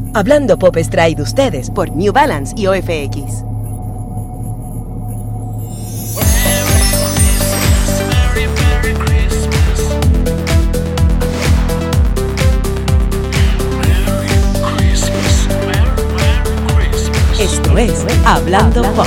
Hablando Pop es traído ustedes por New Balance y OFX. Esto es Hablando Pop.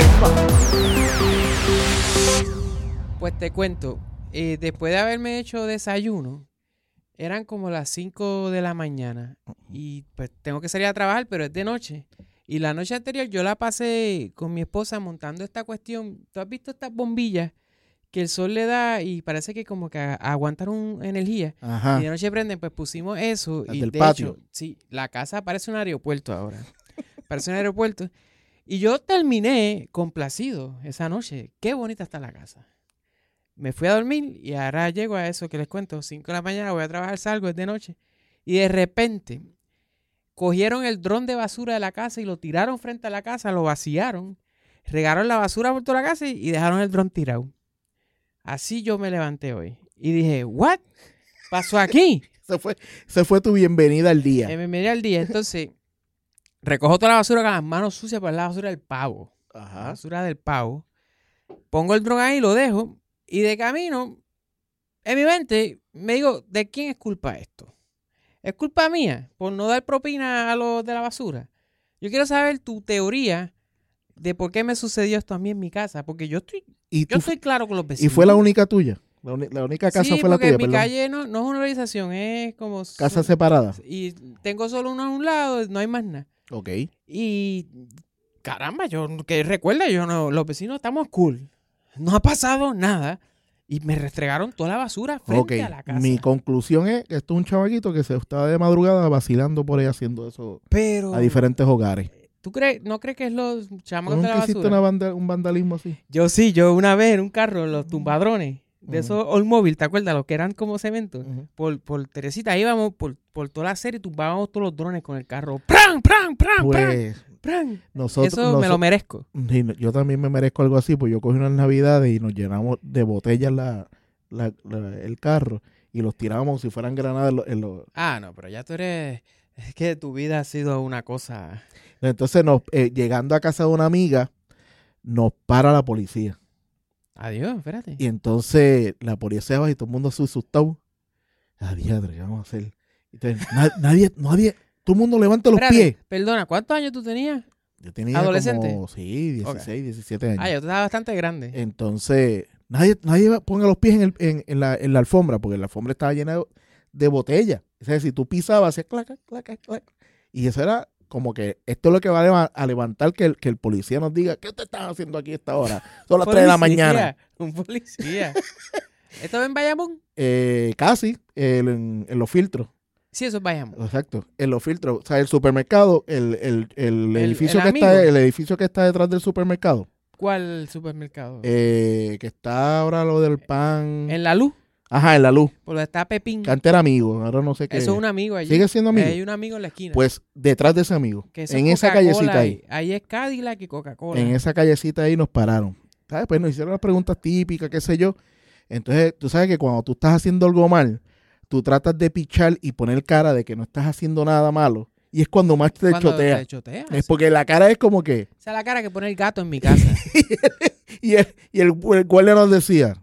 Pues te cuento, después de haberme hecho desayuno, eran como las 5 de la mañana y pues tengo que salir a trabajar, pero es de noche. Y la noche anterior yo la pasé con mi esposa montando esta cuestión. ¿Tú has visto estas bombillas que el sol le da y parece que como que aguantan energía? Ajá. Y de noche prenden, pues pusimos eso. Las y del de patio. hecho, sí, la casa parece un aeropuerto ahora. Parece un aeropuerto. Y yo terminé complacido esa noche. Qué bonita está la casa. Me fui a dormir y ahora llego a eso que les cuento. 5 de la mañana, voy a trabajar, salgo, es de noche. Y de repente cogieron el dron de basura de la casa y lo tiraron frente a la casa, lo vaciaron, regaron la basura por toda la casa y dejaron el dron tirado. Así yo me levanté hoy. Y dije, ¿what? ¿Pasó aquí? Se fue tu bienvenida al día. Me miré al día. Entonces, recojo toda la basura con las manos sucias, pues la basura del pavo. Ajá. La basura del pavo. Pongo el dron ahí, lo dejo. Y de camino, en mi mente, me digo, ¿de quién es culpa esto? ¿Es culpa mía por no dar propina a los de la basura? Yo quiero saber tu teoría de por qué me sucedió esto a mí en mi casa. Porque yo estoy claro con los vecinos. ¿Y fue la única tuya? La única casa sí, fue la tuya, porque mi perdón. calle no es una urbanización, es como... Casa separada. Y tengo solo uno a un lado, no hay más nada. Ok. Y caramba, que recuerda, los vecinos estamos cool. No ha pasado nada. Y me restregaron toda la basura frente a la casa. Mi conclusión es que esto es un chamaquito que se estaba de madrugada vacilando por ahí haciendo eso a diferentes hogares. ¿Tú no crees que es los chamacos ¿Tú de la nunca basura? hiciste un vandalismo así? Yo una vez en un carro, los tumbadrones, de esos Oldsmobile, ¿te acuerdas? Los que eran como cemento. Por Teresita, íbamos por toda la serie y tumbábamos todos los drones con el carro. ¡Pran, pran, pran, Pues, pran! Nosotros, me lo merezco. Yo también me merezco algo así, pues yo cogí unas navidades y nos llenamos de botellas el carro y los tirábamos como si fueran granadas en los... Ah, no, pero ya tú eres... Es que tu vida ha sido una cosa... Entonces, llegando a casa de una amiga, nos para la policía. Adiós, espérate. Y entonces la policía va y todo el mundo se asustado. Adiós, ¿qué vamos a hacer? Entonces, nadie, todo el mundo levanta los pies. Perdona, ¿cuántos años tú tenías? Yo tenía ¿adolescente? como, sí, 16, 17 años. Ah, yo estaba bastante grande. Entonces, nadie ponga los pies en la alfombra, porque la alfombra estaba llena de botellas. O sea, si tú pisabas, hacía clac, clac, clac. Y eso era como que esto es lo que va a levantar que el policía nos diga, ¿qué ustedes están haciendo aquí a esta hora? Son las 3 de la mañana. Un policía. ¿Esto es en Bayamón? Casi, en los filtros. Sí, eso es Bayamón. Exacto, en los filtros. O sea, el supermercado, el edificio el edificio que está detrás del supermercado. ¿Cuál supermercado? Que está ahora lo del pan. ¿En La Luz? Ajá, en La Luz. Por donde está Pepín. Que antes era amigo, ahora no sé qué. Eso es un amigo allí. ¿Sigue siendo amigo? Hay un amigo en la esquina. Pues detrás de ese amigo, que eso en es esa Coca-Cola callecita ahí. Ahí es Cadillac y Coca-Cola. En esa callecita ahí nos pararon. ¿Sabes? Pues nos hicieron las preguntas típicas, qué sé yo. Entonces, tú sabes que cuando tú estás haciendo algo mal, tú tratas de pichar y poner cara de que no estás haciendo nada malo. Y es cuando más te chotea. Es porque la cara es como que... Esa es la cara que pone el gato en mi casa. y el guardia nos decía...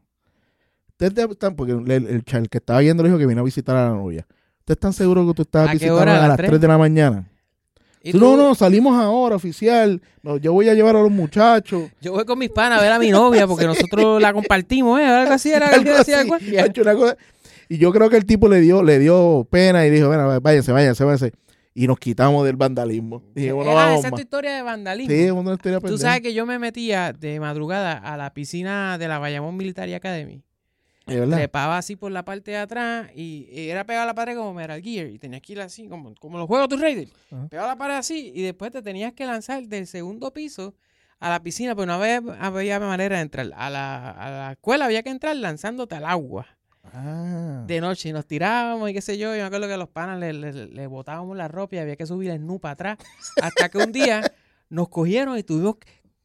Porque el que estaba viendo le dijo que vino a visitar a la novia. ¿Ustedes están seguros que tú estabas visitando a las 3 de la mañana? No, salimos ahora, oficial. No, yo voy a llevar a los muchachos. Yo voy con mis panas a ver a mi novia porque nosotros la compartimos, algo así era lo que decía el guardia. Y yo creo que el tipo le dio pena y dijo, bueno, váyanse. Y nos quitamos del vandalismo. Dije, bueno, esa es tu historia de vandalismo. Sí, es una historia pendeja. Tú sabes que yo me metía de madrugada a la piscina de la Bayamón Military Academy. Trepaba así por la parte de atrás y era pegar la pared como Metal Gear y tenías que ir así como los juegos Tomb Raider. Pegaba la pared así y después te tenías que lanzar del segundo piso a la piscina, pero no había manera de entrar. A la escuela había que entrar lanzándote al agua. De noche y nos tirábamos y qué sé yo. Yo me acuerdo que a los panas le botábamos la ropa y había que subir el nu para atrás. Hasta que un día nos cogieron y todo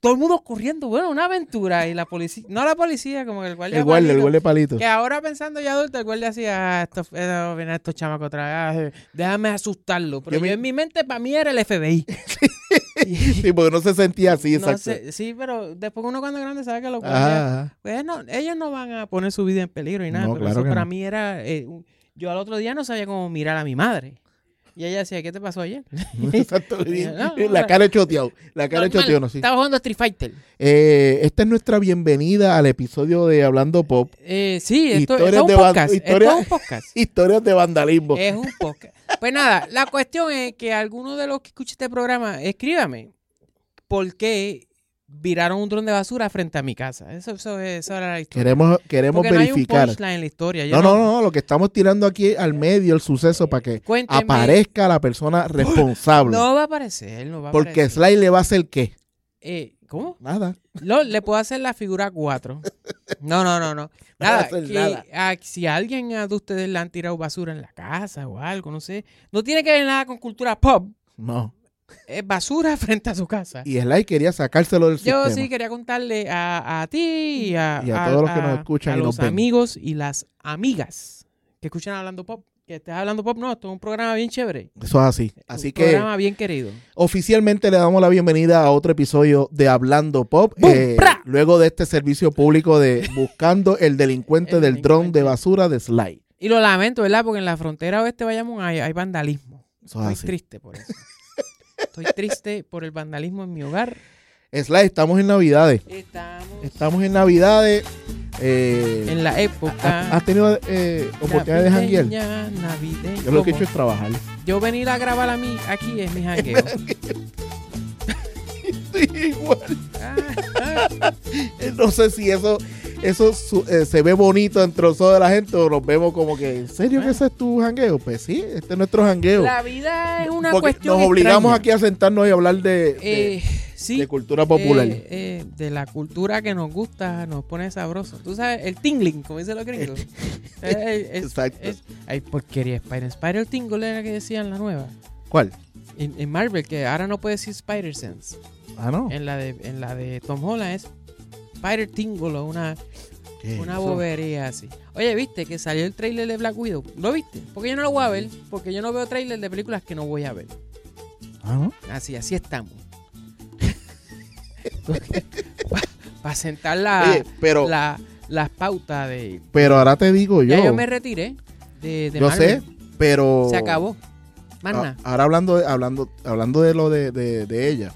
todo el mundo corriendo, bueno, una aventura. Y la policía, no la policía, como que el guardia. El guardia palito. Que ahora pensando ya adulto, el guardia decía, vienen estos chamacos otra vez, déjame asustarlo. Pero yo en mi mente, para mí era el FBI. Sí, porque no se sentía así, No exacto. sé, sí, pero después uno cuando es grande sabe que los guardias, pues no, ellos no van a poner su vida en peligro y nada. No, pero claro eso que para no. mí era, yo al otro día no sabía cómo mirar a mi madre. Y ella decía, ¿qué te pasó ayer? Exacto. No, La cara de choteado. La cara de Normal, choteado, no, sí. Estaba jugando Street Fighter. Esta es nuestra bienvenida al episodio de Hablando Pop. Sí, esto es Historias un de podcast. historias- Esto es un podcast. Historias de vandalismo. Es un podcast. Pues nada, la cuestión es que alguno de los que escuche este programa, escríbame por qué viraron un dron de basura frente a mi casa. Eso era la historia. Queremos Porque verificar. no hay un punchline en la historia. Yo No, lo que estamos tirando aquí al medio, el suceso, para que Cuénteme. aparezca la persona responsable. No va a aparecer, no va a Porque aparecer. Sly le va a hacer ¿qué? ¿Cómo? Nada. Le puedo hacer la figura 4. No. No va a Nada, hacer nada. Si a alguien de ustedes le han tirado basura en la casa o algo, no sé. No tiene que ver nada con cultura pop. No. Es basura frente a su casa. Y Sly quería sacárselo del Yo sistema. sí quería contarle a ti y a todos los que nos escuchan a y nos los ven. amigos y las amigas que escuchan Hablando Pop. Que estés Hablando Pop, no, esto es un programa bien chévere. Eso es así. Así Un que programa bien querido. oficialmente le damos la bienvenida a otro episodio de Hablando Pop. ¡Bum! ¡Pra! Luego de este servicio público de Buscando el delincuente El del dron delincuente. de basura de Sly. Y lo lamento, ¿verdad? Porque en la frontera oeste de Bayamón hay vandalismo. Eso es Estoy así. triste por eso. Estoy triste por el vandalismo en mi hogar. Sly, estamos en Navidades. Estamos en Navidades. En la época ¿Has tenido oportunidad de janguear? navideña. Yo lo que he ¿Cómo? hecho es trabajar. Yo venir a grabar a mí aquí es mi jangueo. Sí, igual. Ah. No sé si eso se ve bonito entre los ojos de la gente o nos vemos como que, ¿en serio que ese es tu jangueo? Pues sí, este es nuestro jangueo. La vida es una Porque cuestión nos obligamos extraña. aquí a sentarnos y hablar de Sí, cultura popular. de la cultura que nos gusta, nos pone sabroso. Tú sabes, el tingling, como dicen los gringos. Exacto. Hay porquería. Spider Tingle era que decían la nueva. ¿Cuál? En Marvel, que ahora no puede decir Spider-Sense. Ah, no. En la de Tom Holland es Spider Tingle o una ¿Qué es eso? bobería así. Oye, ¿viste que salió el trailer de Black Widow? ¿Lo viste? Porque yo no lo voy a ver. Porque yo no veo trailer de películas que no voy a ver. Ah, ¿no? Así estamos. Para sentar Oye, pero las pautas de... ahora te digo yo. Ya yo me retiré de yo Marvel. sé, pero Se acabó. Más nada. ahora hablando de lo de ella,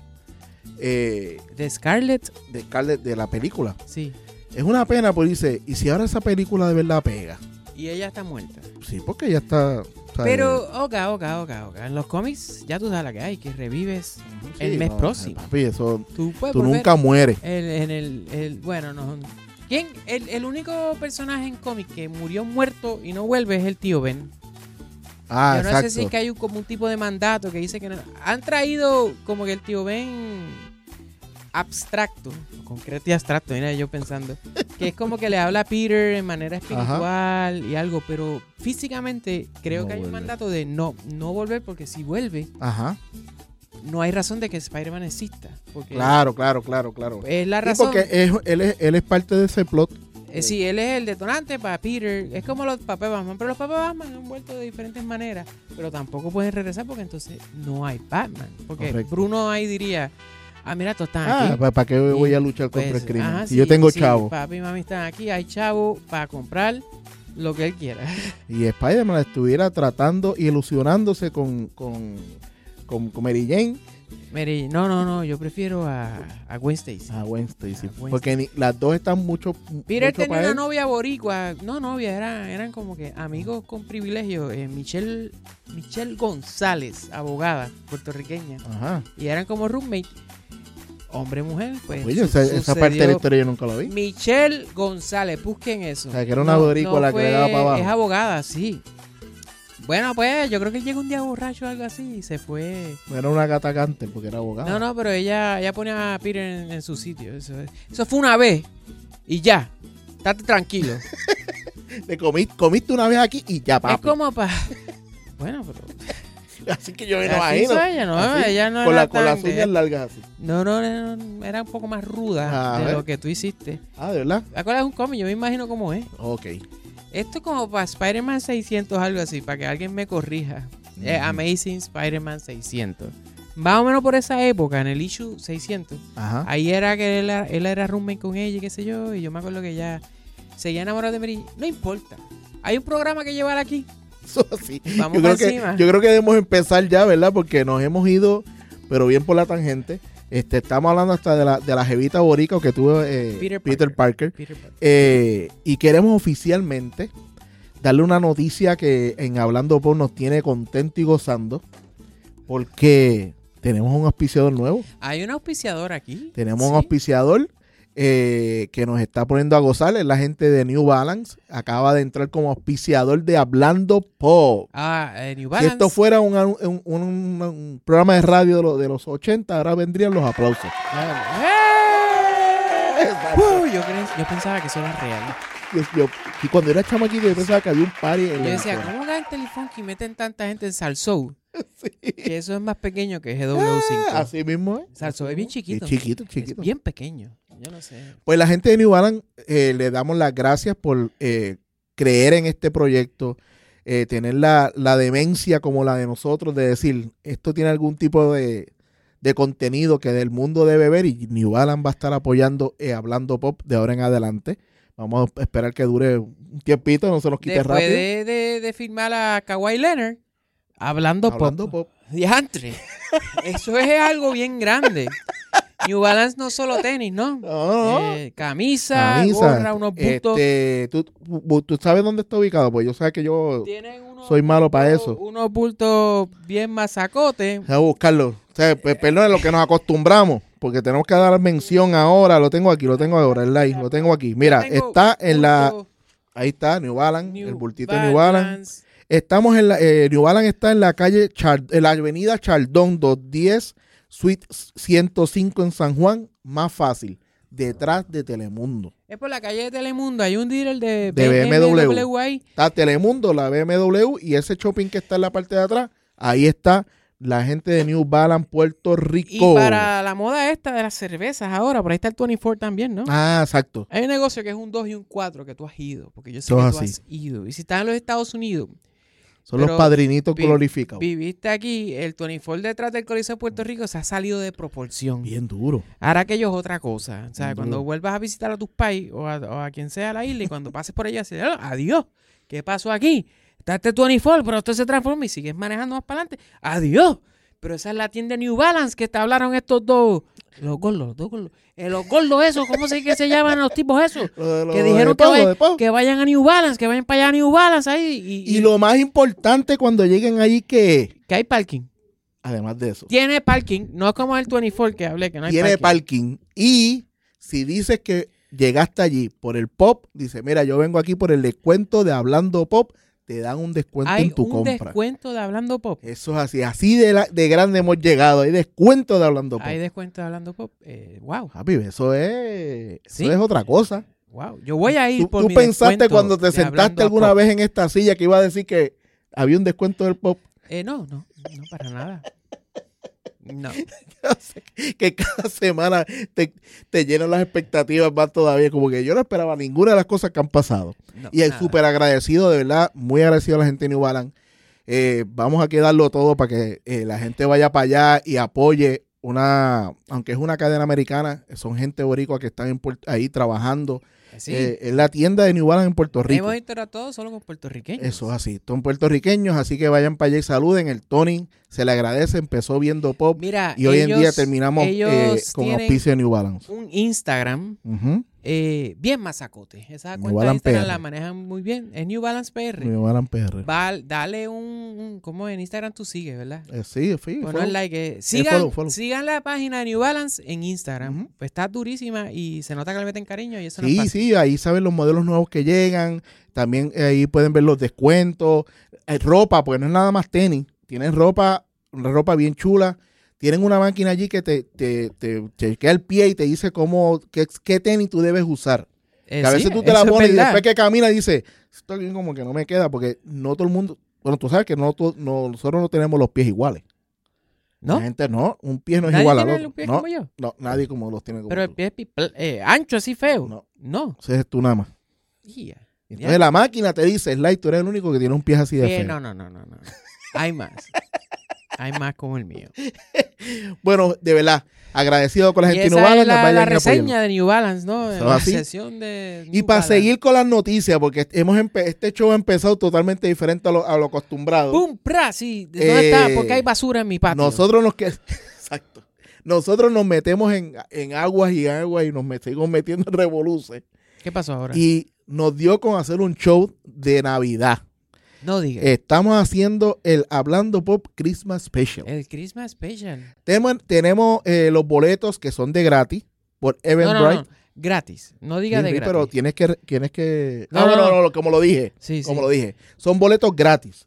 De Scarlett, de Scarlett, de la película. sí. Es una pena porque dice, ¿y si ahora esa película de verdad pega? Y ella está muerta. Sí, porque ya está. ¿sabes? Pero, oca. En los cómics, ya tú sabes la que hay, que revives Sí, el mes no, próximo. Papi, eso. Tú puedes Tú volver nunca mueres. bueno, no. ¿Quién? El único personaje en cómic que murió muerto y no vuelve es el tío Ben. Ah, Yo no exacto. sé si es que hay como un tipo de mandato que dice que no. Han traído como que el tío Ben abstracto, concreto y abstracto, mira yo pensando, que es como que le habla a Peter en manera espiritual y algo, pero físicamente creo No que hay un vuelve. mandato de no volver, porque si vuelve, Ajá. no hay razón de que Spider-Man exista. Porque Claro. es la Sí, razón. porque él es parte de ese plot. Sí, él es el detonante para Peter. Es como los papás Batman, pero los papás Batman han vuelto de diferentes maneras, pero tampoco pueden regresar porque entonces no hay Batman. Porque Correcto. Bruno ahí diría, mira, todos están aquí. ¿Para qué voy Y, a luchar contra pues, el crimen? ajá, Si yo tengo sí, chavo. Papi y mami están aquí, hay chavo para comprar lo que él quiera. Y Spider-Man estuviera tratando y ilusionándose con Mary Jane. Mary, no, yo prefiero a Gwen Stacy. A Gwen Stacy. A Gwen Porque las dos están mucho. Peter mucho tenía para una él. novia boricua, no novia, eran como que amigos con privilegio. Michelle González, abogada puertorriqueña, Ajá. y eran como roommate, hombre-mujer, pues. Oye, esa parte de la historia yo nunca la vi. Michelle González, busquen eso. O sea, que era una boricua la que le daba para abajo. Es abogada, sí. Bueno, pues yo creo que él llegó un día borracho o algo así y se fue. No era una gata cante porque era abogada. No, pero ella ponía a Peter en su sitio. Eso fue una vez y ya. Estate tranquilo. Te comiste una vez aquí y ya, papi. Es como para. Bueno, pero. Así que yo me Así imagino. hizo ella, ¿no? Así, Ella no con era con las tan- uñas largas así. No, era un poco más ruda Ajá. de lo que tú hiciste. Ah, ¿de verdad? ¿Te acuerdas de un cómic? Yo me imagino cómo es. Ok. Esto es como para Spider-Man 600, algo así, para que alguien me corrija. Amazing Spider-Man 600. Más o menos por esa época, en el issue 600. Ajá. Ahí era que él era roommate con ella y qué sé yo. Y yo me acuerdo que ella seguía enamorada de Mary. No importa. Hay un programa que llevar aquí. Eso sí. Vamos Yo para creo, encima. yo creo que debemos empezar ya, ¿verdad? Porque nos hemos ido, pero bien por la tangente. Estamos hablando hasta de la jevita borica que tuvo Peter Parker. Peter Parker. Y queremos oficialmente darle una noticia que en Hablando Pop nos tiene contento y gozando. Porque tenemos un auspiciador nuevo. Hay un auspiciador aquí. Tenemos Sí. un auspiciador que nos está poniendo a gozar. Es la gente de New Balance. Acaba de entrar como auspiciador de Hablando Pop. New Si Balance. esto fuera un programa de radio de los 80, ahora vendrían los aplausos. Yo pensaba que eso era real. Y cuando era chamaquito yo pensaba que había un party en Yo la decía, emisora. ¿cómo ganan Telefunky y meten tanta gente en Salsoul? Que eso es más pequeño que GW5. Así mismo es. Salsoul es bien chiquito. Es chiquito, Es chiquito. bien pequeño. Yo no sé. Pues la gente de New Balance le damos las gracias por creer en este proyecto, tener la demencia como la de nosotros, de decir, esto tiene algún tipo de contenido que del mundo debe ver, y New Balance va a estar apoyando Hablando Pop de ahora en adelante. Vamos a esperar que dure un tiempito, no se nos quite Después rápido. de firmar a Kawhi Leonard, hablando pop. Diantre. Eso es algo bien grande. New Balance no solo tenis, ¿no? No. Camisa, gorra, unos bultos. ¿Tú sabes dónde está ubicado? Pues yo sé que yo Tienen unos soy malo para eso. Unos bultos bien masacotes. Voy a buscarlo. O sea, perdón, lo que nos acostumbramos, porque tenemos que dar mención ahora. Lo tengo ahora, el live, lo tengo aquí. Mira, Tengo está en la... bulto Ahí está, New Balance, New el bultito de New Balance. Balance. Estamos en la... New Balance está en la calle, en la avenida Chardón 210, Suite 105 en San Juan. Más fácil, detrás de Telemundo. Es por la calle de Telemundo. Hay un dealer de BMW. ahí. Está Telemundo, la BMW, y ese shopping que está en la parte de atrás, ahí está la gente de New Balance Puerto Rico. Y para la moda esta de las cervezas ahora, por ahí está el 24 también, ¿no? Ah, exacto. Hay un negocio que es un 2 y un 4 que tú has ido, porque yo sé Todo que tú así. has ido. Y si estás en los Estados Unidos, Son Pero los padrinitos vi- glorificados. viviste aquí, el 24 detrás del Coliseo de Puerto Rico se ha salido de proporción. Bien duro. Ahora aquello es otra cosa. O sea, Bien cuando duro. vuelvas a visitar a tus pais o a quien sea a la isla y cuando pases por allá, dices, adiós, ¿qué pasó aquí? Está este 24, pero esto se transforma y sigues manejando más para adelante. Adiós. Pero esa es la tienda New Balance que te hablaron estos dos. Los gordos. Los gordos esos, ¿cómo se que se llaman los tipos esos? Que dijeron que vayan a New Balance, que vayan para allá a New Balance ahí. Y lo más importante cuando lleguen allí que hay parking. además de eso, Tiene parking, no es como el 24 que hablé, que no hay tiene parking. parking. Y si dices que llegaste allí por el pop, dice, mira, yo vengo aquí por el descuento de Hablando Pop, te dan un descuento Hay en tu un compra. descuento de Hablando Pop. Eso es así, así de grande hemos llegado. Hay descuento de Hablando Pop. Hay descuento de Hablando Pop. Wow. Papi, eso es Sí. otra cosa. Wow. Yo voy a ir por ¿Tú mi pensaste descuento cuando te de sentaste Hablando alguna Pop? vez en esta silla que iba a decir que había un descuento del pop? No, para nada. No. Que cada semana te llenan las expectativas más todavía. Como que yo no esperaba ninguna de las cosas que han pasado. No, Y el nada. súper agradecido, de verdad, muy agradecido a la gente de New Balance. Vamos a quedarlo todo para que la gente vaya para allá y apoye aunque es una cadena americana, son gente boricua que están ahí trabajando. Sí. Es la tienda de New Balance en Puerto Rico. Hemos interactuado solo con puertorriqueños. Eso es así. Son puertorriqueños, así que vayan para allá y saluden. El Tony se le agradece, empezó viendo pop Mira, y hoy en día terminamos ellos con tienen auspicio de New Balance. un Instagram Ujú. bien masacote. Esa New cuenta de Balance Instagram PR. la manejan muy bien. Es New Balance PR. New Balance PR. Dale ¿cómo en Instagram tú sigues, verdad? Sí, Bueno, follow. el like. follow. Sigan la página de New Balance en Instagram. Ujú. Pues está durísima y se nota que le meten cariño y eso no es Sí, fácil. sí, ahí saben los modelos nuevos que llegan. También ahí pueden ver los descuentos. Ropa, porque no es nada más tenis. Tienen ropa bien chula. Tienen una máquina allí que te chequea el pie y te dice qué tenis tú debes usar. Que a Sí, veces tú te la eso es pones y verdad. después que caminas dices, esto bien como que no me queda, porque no todo el mundo, Bueno, tú sabes que nosotros no tenemos los pies iguales. ¿No? La gente no, un pie no es ¿Nadie igual al tiene otro. los pies No, como yo? no, nadie como los tiene como Pero el tú. pie es ancho, así feo. No. No. Ese es tú nada más. Ya. Entonces la máquina te dice, Sly, tú eres el único que tiene un pie así de feo. No. Hay más. Hay más como el mío. Bueno, de verdad, agradecido con la Y gente de esa New Balance. es la vayan y reseña apóyenlo. de New Balance, ¿no? Eso La así. sesión de Y New para Balance. seguir con las noticias, porque este show ha empezado totalmente diferente a lo acostumbrado. ¡Pum! ¡Pra! Sí. ¿Dónde está? Porque hay basura en mi patio. Exacto. Nosotros nos metemos en aguas y nos seguimos metiendo en revoluces. ¿Qué pasó ahora? Y nos dio con hacer un show de Navidad. No digas. Estamos haciendo el Hablando Pop Christmas Special. El Christmas Special. Tenemos los boletos que son de gratis por Eventbrite. No. Gratis. No diga Sí, de sí, gratis. pero tienes que... No, no. Como lo dije. Sí, Como sí. lo dije. Son boletos gratis.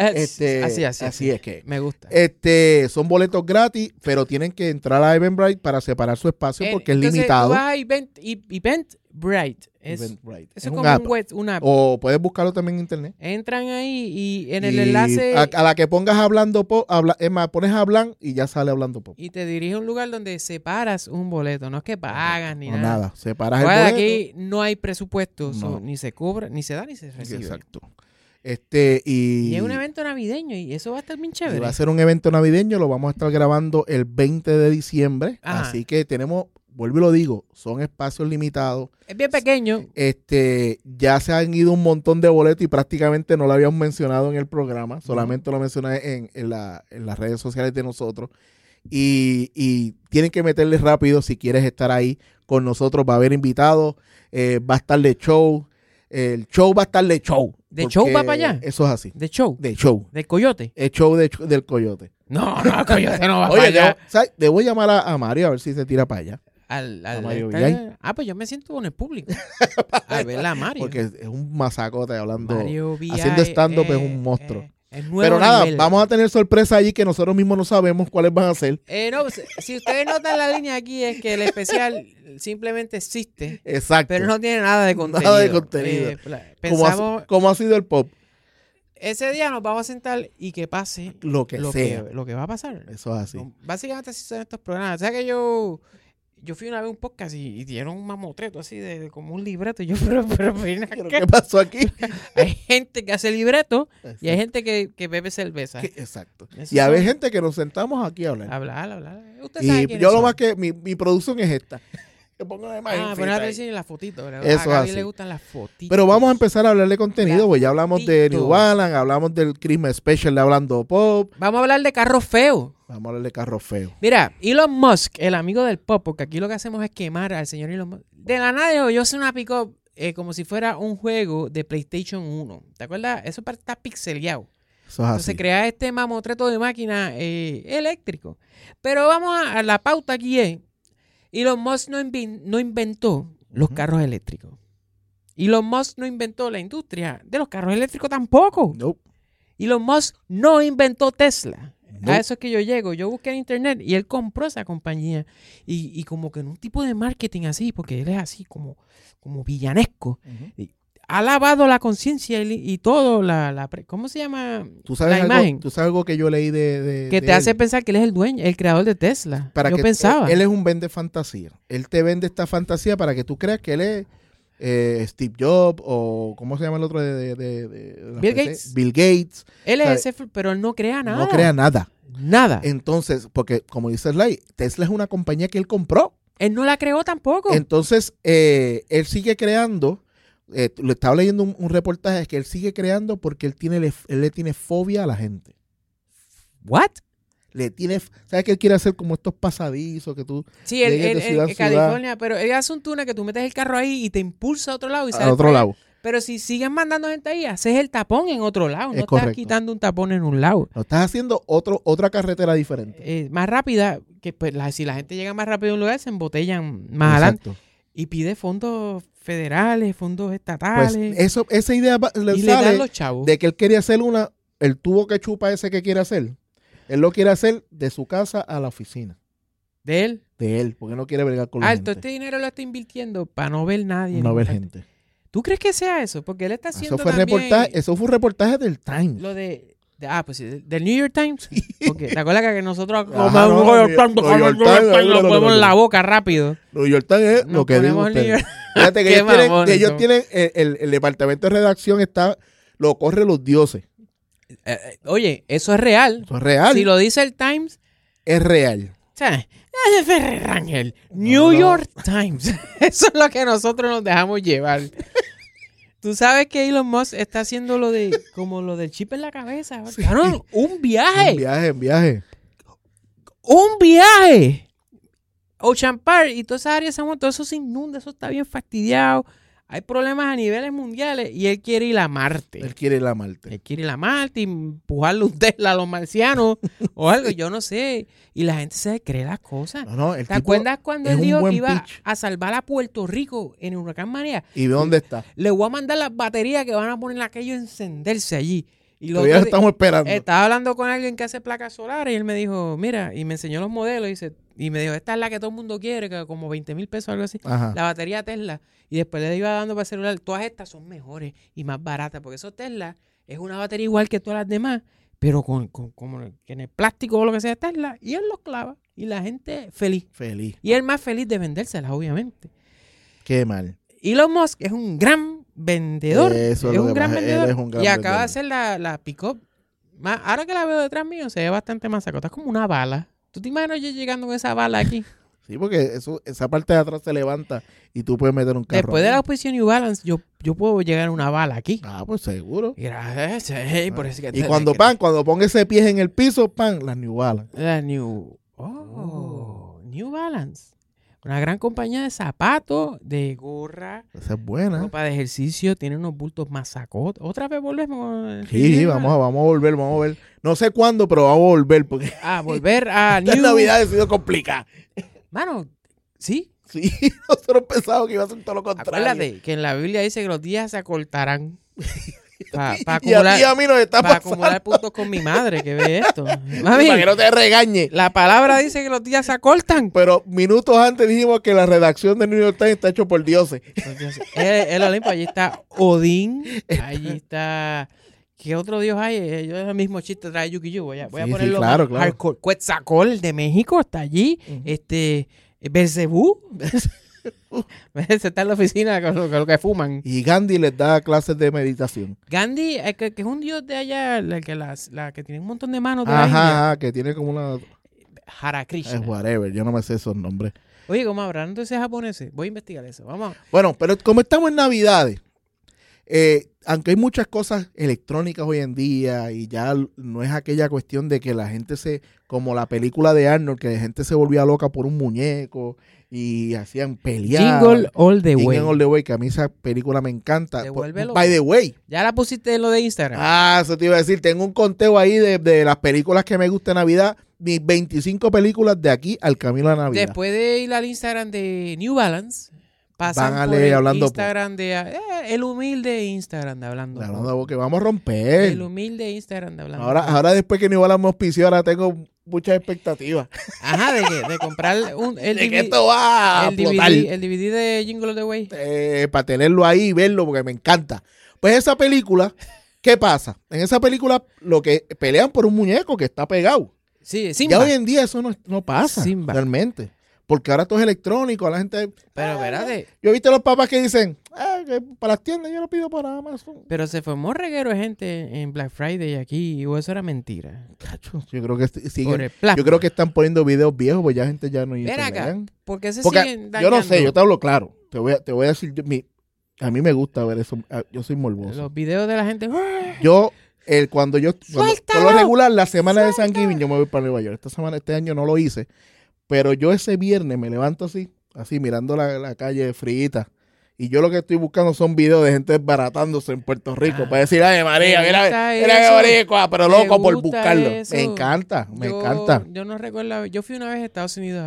Así es que me gusta. son boletos gratis, pero tienen que entrar a Eventbrite para separar su espacio porque es Entonces, limitado. Tú vas a Eventbrite. Eventbrite. Eso Es es un como app. una app. O puedes buscarlo también en internet. Entran ahí y en el Y enlace a la que pongas Hablando Pop, es más, pones Hablan y ya sale Hablando Pop. y te dirige a un lugar donde separas un boleto. No es que pagas ni No, nada. nada. Separas el Recuerda, boleto. aquí no hay presupuesto. No. Ni se cobra, ni se da, ni se recibe. Exacto. Y es un evento navideño y eso va a estar bien Y chévere. va a ser un evento navideño, lo vamos a estar grabando el 20 de diciembre. Ajá. Así que vuelvo y lo digo, son espacios limitados. Es bien pequeño. Ya se han ido un montón de boletos y prácticamente no lo habíamos mencionado en el programa, solamente lo mencioné en las redes sociales de nosotros. Y tienen que meterle rápido si quieres estar ahí con nosotros. Va a haber invitados, va a estar de show. El show va a estar de show. ¿De show va para allá? Eso es así. De show. De show. ¿De coyote? El show del Coyote. No, coyote no va para Oye, allá. debo llamar a Mario a ver si se tira para allá. Al Mario estar- Villay. pues yo me siento con el público. A ver a Mario. Porque es un masacote hablando. Mario Villay, haciendo stand-up es un monstruo. es nuevo Pero nada, nivel. vamos a tener sorpresas allí que nosotros mismos no sabemos cuáles van a ser. No, pues, si ustedes notan la línea aquí es que el especial simplemente existe, Exacto. pero no tiene nada de contenido. Nada de contenido. Pensamos, ¿Cómo ha sido el pop? ese día nos vamos a sentar y que pase Lo que sea. lo que va a pasar. Eso es así. Básicamente así son estos programas. O sea que yo fui una vez a un podcast y dieron un mamotreto así de como un libreto. Y yo, pero ven acá. ¿Pero qué pasó aquí? Hay gente que hace libreto y hay gente que bebe cerveza. Exacto. Esos Y a son- ver gente que nos sentamos aquí a hablar. Hablar. Usted sabe Y quiénes yo lo son. más que mi producción es esta. Que pongo una imagen poner fita ahí. atención en las fotitos. ¿verdad? Eso A Gaby así. le gustan las fotitos. Pero vamos a empezar a hablar de contenido, pues ya hablamos de New Fotitos. Balance, hablamos del Christmas Special de Hablando Pop, Vamos a hablar de carros feos. vamos a hablar de carro feo. Mira, Elon Musk, el amigo del pop, porque aquí lo que hacemos es quemar al señor Elon Musk. De la nada yo soy una pick-up como si fuera un juego de PlayStation 1. ¿Te acuerdas? Eso está pixeleado. Eso es Entonces así. crea este mamotreto de máquina eléctrico. Pero vamos a la pauta aquí es, Elon Musk no inventó los carros eléctricos. Elon Musk no inventó la industria de los carros eléctricos tampoco. Nope. Elon Musk no inventó Tesla. Nope. A eso es que yo llego. Yo busqué en internet y él compró esa compañía. Y como que en un tipo de marketing así, porque él es así como villanesco. Ha lavado la conciencia y todo, ¿cómo se llama? ¿Tú sabes La algo, imagen. tú sabes algo que yo leí de Que de te hace él? pensar que él es el dueño, el creador de Tesla. Para yo que pensaba. Él es un vende fantasía. Él te vende esta fantasía para que tú creas que él es Steve Jobs o ¿cómo se llama el otro de la Bill PC? Gates. Bill Gates. Él ¿sabe? es ese, pero él no crea nada. No crea nada. Nada. Entonces, porque como dice Sly, Tesla es una compañía que él compró. Él no la creó tampoco. Entonces, él sigue creando. Le estaba leyendo un reportaje que él sigue creando porque él le tiene fobia a la gente. ¿What? ¿Sabes que él quiere hacer como estos pasadizos que tú Sí, él llegues de ciudad en en ciudad California, pero él hace un túnel que tú metes el carro ahí y te impulsa a otro lado y al sales otro por ahí. lado? Pero si sigues mandando gente ahí, haces el tapón en otro lado. No Es estás correcto. quitando un tapón en un lado. Lo estás haciendo otra carretera diferente. Más rápida, que pues si la gente llega más rápido a un lugar, se embotellan más adelante. Exacto. Y pide fondos federales, fondos Pues estatales. esa idea le y le dan sale los chavos. de que él quería hacer el tubo que chupa ese que quiere hacer. Él lo quiere hacer de su casa a la oficina. De él. De él, porque no quiere bregar con la Alto, gente. este dinero lo está invirtiendo para no ver nadie. No ver Contacto. gente. ¿Tú crees que sea eso? Porque él está haciendo Eso fue también eso fue un reportaje del Times. lo pues sí, del New York Times. Porque te acuerdas que nosotros Ajá, comemos no, New York Times, New York Times, nos ponemos en la boca rápido. New York Times es Nos lo que digo ponemos el New usted. York. Fíjate que Qué ellos tienen, mamones ellos son. tienen el departamento de redacción lo corre los dioses. Oye, eso es real. Eso es real. Si lo dice el Times, Es real. o sea, Ángel, New York Times. Eso es lo que nosotros nos dejamos llevar. Tú sabes que Elon Musk está haciendo como lo del chip en la cabeza. Sí. Cabrón, un viaje. Un viaje. Un viaje. Ocean Park y todas esas áreas, todo eso se inunda, eso está bien fastidiado. Hay problemas a niveles mundiales y él quiere ir a Marte. Él quiere ir a Marte. Él quiere ir a Marte y empujarle un Tesla a los marcianos o algo, yo no sé. Y la gente se cree las cosas. No, el ¿Te tipo acuerdas cuando es él un dijo que buen iba pitch. a salvar a Puerto Rico en el huracán María? ¿Y ve dónde está? Le voy a mandar las baterías que van a poner aquello a encenderse allí. Y lo Todavía otro di- estamos esperando. Estaba hablando con alguien que hace placas solares y él me dijo, mira, y me enseñó los modelos y me dijo, esta es la que todo el mundo quiere, que como 20,000 pesos o algo así. Ajá. La batería Tesla. Y después le iba dando para el celular. Todas estas son mejores y más baratas. Porque eso Tesla es una batería igual que todas las demás. Pero como que en el plástico o lo que sea de Tesla. Y él los clava. Y la gente feliz. Feliz. Y él más feliz de vendérselas, obviamente. Qué mal. Elon Musk es un gran vendedor. Eso es es lo un que gran pasa, él vendedor. es un gran Y acaba de vendedor. hacer la pick-up. Ahora que la veo detrás mío, se ve bastante más sacota. Es como una bala. ¿Tú te imaginas yo llegando con esa bala aquí? Sí, porque esa parte de atrás se levanta y tú puedes meter un carro. Después de ahí. la auspicio New Balance, yo puedo llegar a una bala aquí. Ah, pues seguro. Gracias, por eso que Y cuando ponga ese pie en el piso, las New Balance. La New Balance. Una gran compañía de zapatos, de gorra, Esa es buena. ropa de ejercicio, tiene unos bultos más sacotes. Otra vez volvemos. Sí, vamos a volver. No sé cuándo, pero vamos a volver porque A volver a esta New. Navidad ha sido complicada. Mano, sí. Sí, nosotros pensábamos que iba a ser todo lo contrario. Acuérdate que en la Biblia dice que los días se acortarán. Para Y a ti y a mí nos está para pasando. acumular puntos con mi madre que ve esto. Para Mami, que no te regañe. la palabra dice que los días se acortan. Pero minutos antes dijimos que la redacción de New York Times está hecho por dioses. El Olimpo, allí está Odín, allí está... ¿Qué otro dios hay? Yo el mismo chiste trae Yuki-Yu. Voy a Sí, sí, ponerlo claro, más claro. hardcore. Quetzalcóatl de México está allí. Ujú. Belzebú. Se está en la oficina con lo que fuman. Y Gandhi les da clases de meditación. Gandhi, que es un dios de allá, la que tiene un montón de manos de la India. Ajá, que tiene como una... Hare Krishna. whatever, yo no me sé esos nombres. Oye, ¿cómo habrán entonces japoneses? Voy a investigar eso. Vamos. Bueno, pero como estamos en Navidades, aunque hay muchas cosas electrónicas hoy en día y ya no es aquella cuestión de que la gente como la película de Arnold, que la gente se volvía loca por un muñeco y hacían pelear. Jingle All the Way. Jingle All the Way, que a mí esa película me encanta. Devuélvelo. By the way. Ya la pusiste en lo de Instagram. Eso te iba a decir. Tengo un conteo ahí de las películas que me gustan de Navidad. Mis 25 películas de aquí al camino a la Navidad. Después de ir al Instagram de New Balance, pasan Van a por leer el hablando Instagram el humilde Instagram de Hablando Claro, Pop. que vamos a romper. El humilde Instagram de Hablando Pop. Ahora después que Nival me auspició, ahora tengo muchas expectativas. Ajá, de comprar el de que DVD, esto va a el explotar. DVD de Jingle All the Way. Para tenerlo ahí y verlo, porque me encanta. Pues esa película, ¿qué pasa? En esa película lo que pelean por un muñeco que está pegado. Sí, Simba. Ya hoy en día eso no pasa Simba. realmente. Porque ahora todo es electrónico, la gente... Pero espérate, Yo he visto a los papás que dicen, que para las tiendas yo lo pido por Amazon. pero se formó reguero de gente en Black Friday aquí, o eso era mentira. Cacho, yo creo que Por el plasma. yo creo que están poniendo videos viejos, pues ya gente ya no Ven acá, pelean. ¿por qué se Porque siguen yo no sé, dañando yo te hablo claro. Te voy a decir, a mí me gusta ver eso. Yo soy morboso. los videos de la gente? Yo, cuando ¡Suéltalo! por lo regular, la semana de San Giving, yo me voy para Nueva York. Este año no lo hice. Pero yo ese viernes me levanto así mirando la calle frita. Y yo lo que estoy buscando son videos de gente desbaratándose en Puerto Rico. Para decir, ay, María, ¿te mira gusta qué eso? boricua, pero ¿Te loco por gusta buscarlo. eso? Me encanta. Yo no recuerdo, yo fui una vez a Estados Unidos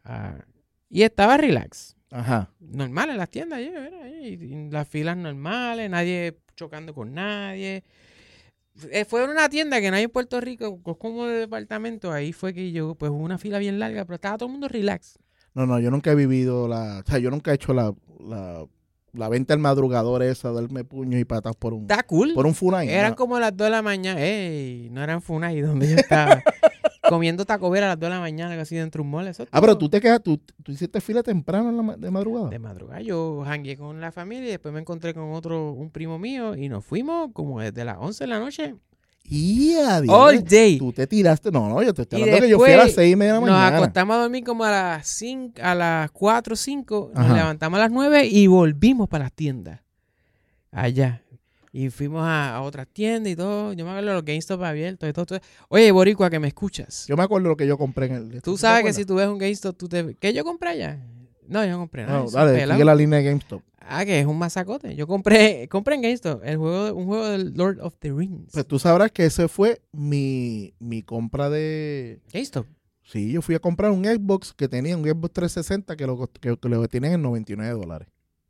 y estaba relax. Ajá. Normal en las tiendas, y las filas normales, nadie chocando con nadie. Fue en una tienda que no hay en Puerto Rico, como de departamento, ahí fue que yo, pues hubo una fila bien larga, pero estaba todo el mundo relax. No, yo nunca he vivido o sea, yo nunca he hecho la venta del madrugador esa, darme puños y patas por un Está cool. funai. Eran ¿no? como las 2 de la mañana. Ey, no eran funai donde yo estaba. Comiendo Taco Bell a las 2 de la mañana, casi dentro de un mall. Eso Ah, pero todo. tú hiciste fila temprano de madrugada. De madrugada yo jangué con la familia y después me encontré con un primo mío y nos fuimos como desde las 11 de la noche. Y All day. Tú te tiraste. No, yo te estoy Y hablando que yo fui a las después 6:30 de la Nos mañana. acostamos a dormir como a las 5, a las 4 o 5. Nos Ajá. levantamos a las 9 y volvimos para las tiendas. Allá. Y fuimos a otras tiendas y todo. Yo me acuerdo de los GameStop abiertos y todo. Oye, Boricua, que me escuchas. Yo me acuerdo lo que yo compré en el... Tú sabes que si tú ves un GameStop, ¿qué yo compré allá? No, yo no compré nada. No, eso dale, es pelado. sigue la línea de GameStop. Ah, que es un masacote. Yo compré en GameStop un juego del Lord of the Rings. Pues tú sabrás que ese fue mi compra de... GameStop. Sí, yo fui a comprar un Xbox que tenía un Xbox 360 que lo tienen en $99.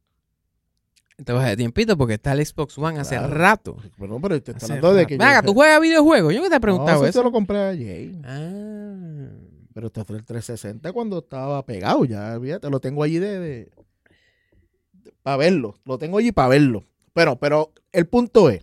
Te vas de tiempito porque está el Xbox One hace Claro. rato. Bueno, pero te estoy Hace hablando de rato. que Venga, ¿tú juegas videojuegos? Yo no te he preguntado no, eso. yo lo compré ayer. Ah. Pero este fue el 360 cuando estaba pegado. Ya, fíjate, lo tengo allí para verlo. Lo tengo allí para verlo. Pero el punto es,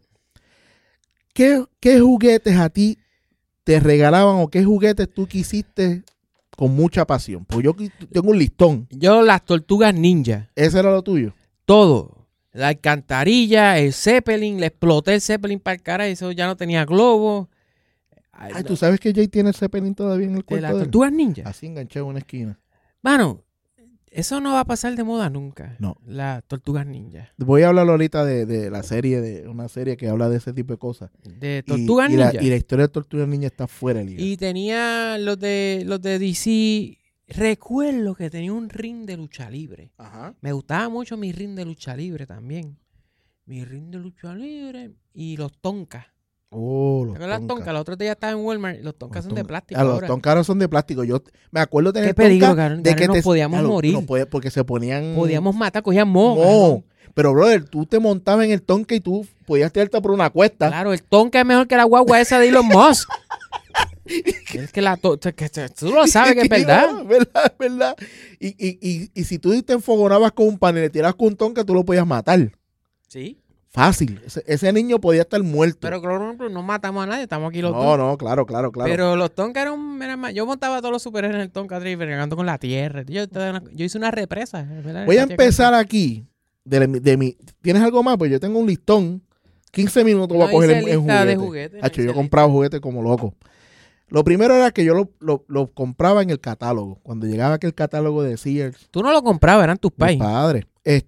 ¿qué juguetes a ti te regalaban o qué juguetes tú quisiste con mucha pasión? Pues yo tengo un listón. Yo las tortugas ninja. ¿Ese era lo tuyo? Todo. La alcantarilla, el Zeppelin, le exploté el Zeppelin para el cara y eso ya no tenía globo. Ay, ¿tú sabes que Jay tiene el Zeppelin todavía en el de cuarto las de él? tortugas ninja. Así enganchado en una esquina. Mano, eso no va a pasar de moda nunca. No. Las tortugas ninja. Voy a hablar ahorita de la serie, de una serie que habla de ese tipo de cosas. De tortugas y ninja. la historia de Tortugas Ninja está fuera de liga. Y tenía los de DC. Recuerdo que tenía un ring de lucha libre. Ajá. Me gustaba mucho mi ring de lucha libre también. Mi ring de lucha libre y los Tonkas. Oh, ¿Te los acuerdas las Tonkas? La otra día estaba en Walmart. Los Tonkas son de plástico. Los ahora. Tonkas ahora son de plástico. Yo me acuerdo de tener Qué peligro, Tonka cabrón. de que Nos podíamos morir. No podía, porque se ponían... Podíamos matar, cogían moho. No. cabrón. Pero, brother, tú te montabas en el Tonka y tú podías tirarte por una cuesta. Claro, el Tonka es mejor que la guagua esa de Elon Musk. Es que tú lo sabes que es verdad. No, es verdad. Y si tú te enfogonabas con un pan y le tirabas con un Tonka, tú lo podías matar. Sí. Fácil. Ese niño podía estar muerto. Pero claro, no matamos a nadie, estamos aquí los no, dos. no, claro. Pero los Tonka eran más. Yo montaba a todos los superhéroes en el Tonka Drive, bregando con la tierra. Yo hice una represa. ¿verdad? Voy a empezar aquí. ¿Tienes algo más? Pues yo tengo un listón. 15 minutos voy a coger en lista juguete. de juguetes. Hacho, yo compraba juguetes como loco. Lo primero era que yo lo compraba en el catálogo. Cuando llegaba aquel catálogo de Sears, Tú no lo comprabas, eran tus mis pais. padres.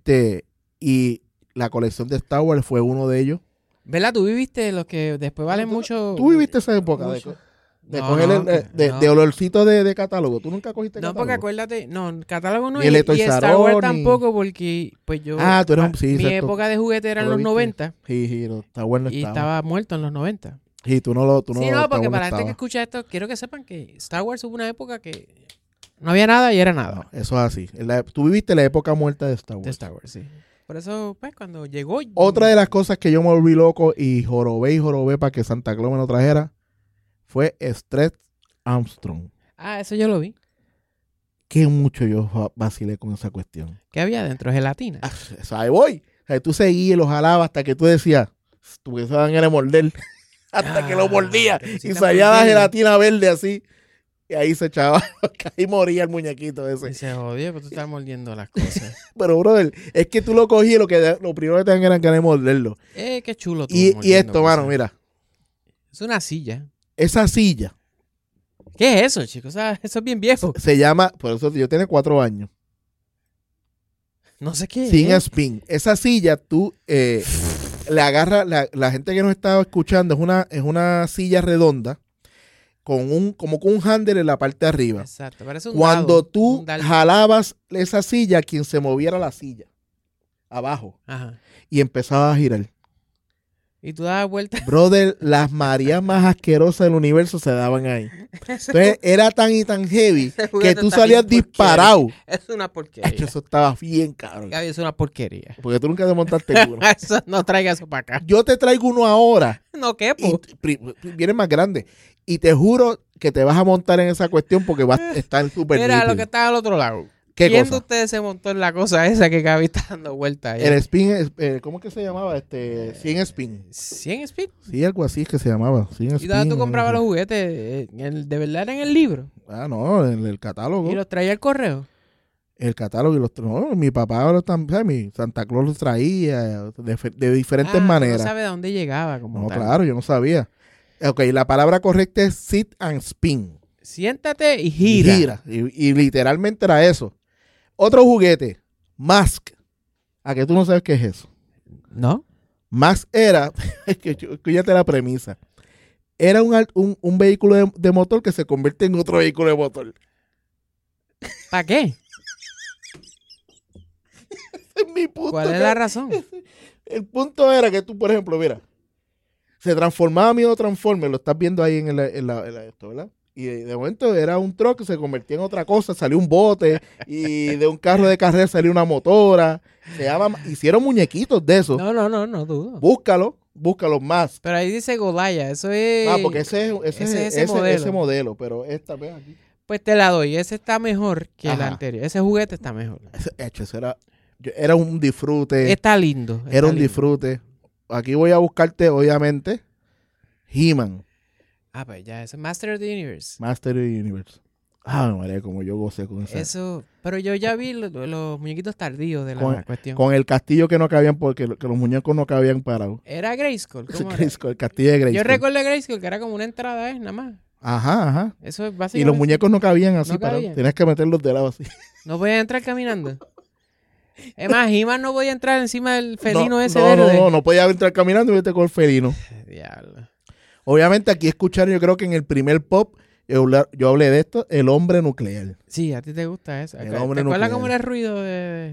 Y la colección de Star Wars fue uno de ellos. ¿Verdad? Tú viviste los que después valen mucho. ¿Tú viviste esa época mucho. de No, coger no, de olorcito de catálogo? ¿Tú nunca cogiste No, catálogo? porque acuérdate, no, el catálogo no, Ni el de y Toys R Star Wars Us, ni- tampoco, porque pues yo, Ah, tú eres sí, mi exacto. época de juguete era en Tú lo los viste. 90 Sí, Star Wars no y estaba. estaba muerto en los 90. Sí, tú no, Sí, no, Star porque Wars para la gente que estaba. escucha esto, quiero que sepan que Star Wars hubo una época que no había nada y era nada No, eso es así. Tú viviste la época muerta de Star Wars. de Star Wars, sí. Por eso, pues, cuando llegó... Otra de las cosas que yo me volví loco y jorobé para que Santa Claus me lo trajera fue Stretch Armstrong. Ah, eso yo lo vi. Qué mucho yo vacilé con esa cuestión. ¿Qué había dentro? Gelatina. Ah, eso, ahí voy. O sea, tú seguías y lo jalabas hasta que tú decías, tú que se van a morder. Hasta que lo mordía. te pusiste Y a salía la morder. gelatina verde así. Y ahí se echaba. Ahí moría el muñequito Y ese. se jodió, pero tú estás mordiendo las cosas. Pero, brother, es que tú lo cogías y lo primero que te dan ganas de morderlo. Qué chulo tú Y mordiendo esto, cosas. mano, mira. Es una silla. Esa silla ¿Qué es eso, chicos? O sea, eso es bien viejo. se llama, por eso yo tengo 4 años. No sé qué Sin es. spin. Esa silla tú le agarras, la gente que nos está escuchando es una silla redonda como con un handle en la parte de arriba. Exacto, parece un Cuando dado, tú un dal- jalabas esa silla, quien se moviera la silla abajo Ajá. y empezaba a girar. Y tú dabas vuelta. Brother, las Marías más asquerosas del universo se daban ahí. Entonces era tan y tan heavy que tú salías disparado. Es una porquería. Hacho, eso estaba bien cabrón. Gaby, es una porquería. Porque tú nunca te montaste uno. Eso, no traigas eso para acá. Yo te traigo uno ahora. No, ¿qué? Y viene más grande. Y te juro que te vas a montar en esa cuestión porque vas a estar súper Mira lo nítido. que está al otro lado. ¿Qué ¿Quién de cosa? ustedes se montó en la cosa esa que Gaby está dando vuelta ahí? El spin, ¿cómo es que se llamaba? 100 spin. 100 speed. Sí, algo así es que se llamaba. 100 ¿Y spin. dónde tú algo comprabas así. los juguetes? ¿De verdad era en el libro? Ah, no, en el catálogo. ¿Y los traía al correo? El catálogo y los... No, mi papá, ahora ¿sabes? Mi Santa Claus los traía de diferentes Tú maneras. no sabes de dónde llegaba como No, tal. claro, yo no sabía. Ok, la palabra correcta es sit and spin. Siéntate y gira. Y literalmente era eso. Otro juguete, Mask. ¿A que tú no sabes qué es eso? ¿No? Mask era, escúchate la premisa, era un vehículo de motor que se convierte en otro vehículo de motor. ¿Para qué? Ese es mi punto. ¿Cuál es la razón? El punto era que tú, por ejemplo, mira, se transformaba mi otro Transformer, lo estás viendo ahí en esto, ¿verdad? Y de momento era un truck que se convertía en otra cosa, salió un bote y de un carro de carrera salió una motora. Hicieron muñequitos de eso. No dudo. Búscalo más. Pero ahí dice Golaya, eso es... Ah, porque ese ese es ese modelo. modelo, pero esta vez aquí. Pues te la doy, ese está mejor que el Ajá. anterior. Ese juguete está mejor. Ese era un disfrute. Está lindo. Era un disfrute. Aquí voy a buscarte, obviamente, He-Man, Ah, pues ya, ese es Master of the Universe. Master of the Universe. Ah, María, como yo gocé con esa. Eso, pero yo ya vi los muñequitos tardíos de la cuestión. Con el castillo que no cabían porque que los muñecos no cabían parados. Era Grayskull, ¿cómo era? El castillo de Grayskull. Yo recuerdo Grayskull que era como una entrada, nada más. Ajá. Eso es Y básicamente... los muñecos no cabían así No parados. cabían. Tenías que meterlos de lado así. No podía entrar caminando. Es más, He-Man no podía entrar encima del felino no, ese no, verde. No podía entrar caminando y vete con el felino. Diablo. Obviamente aquí escucharon, yo creo que en el primer pop, yo hablé de esto, el hombre nuclear. Sí, a ti te gusta eso. El ¿Te hombre acuerdas nuclear. cómo era el ruido de...?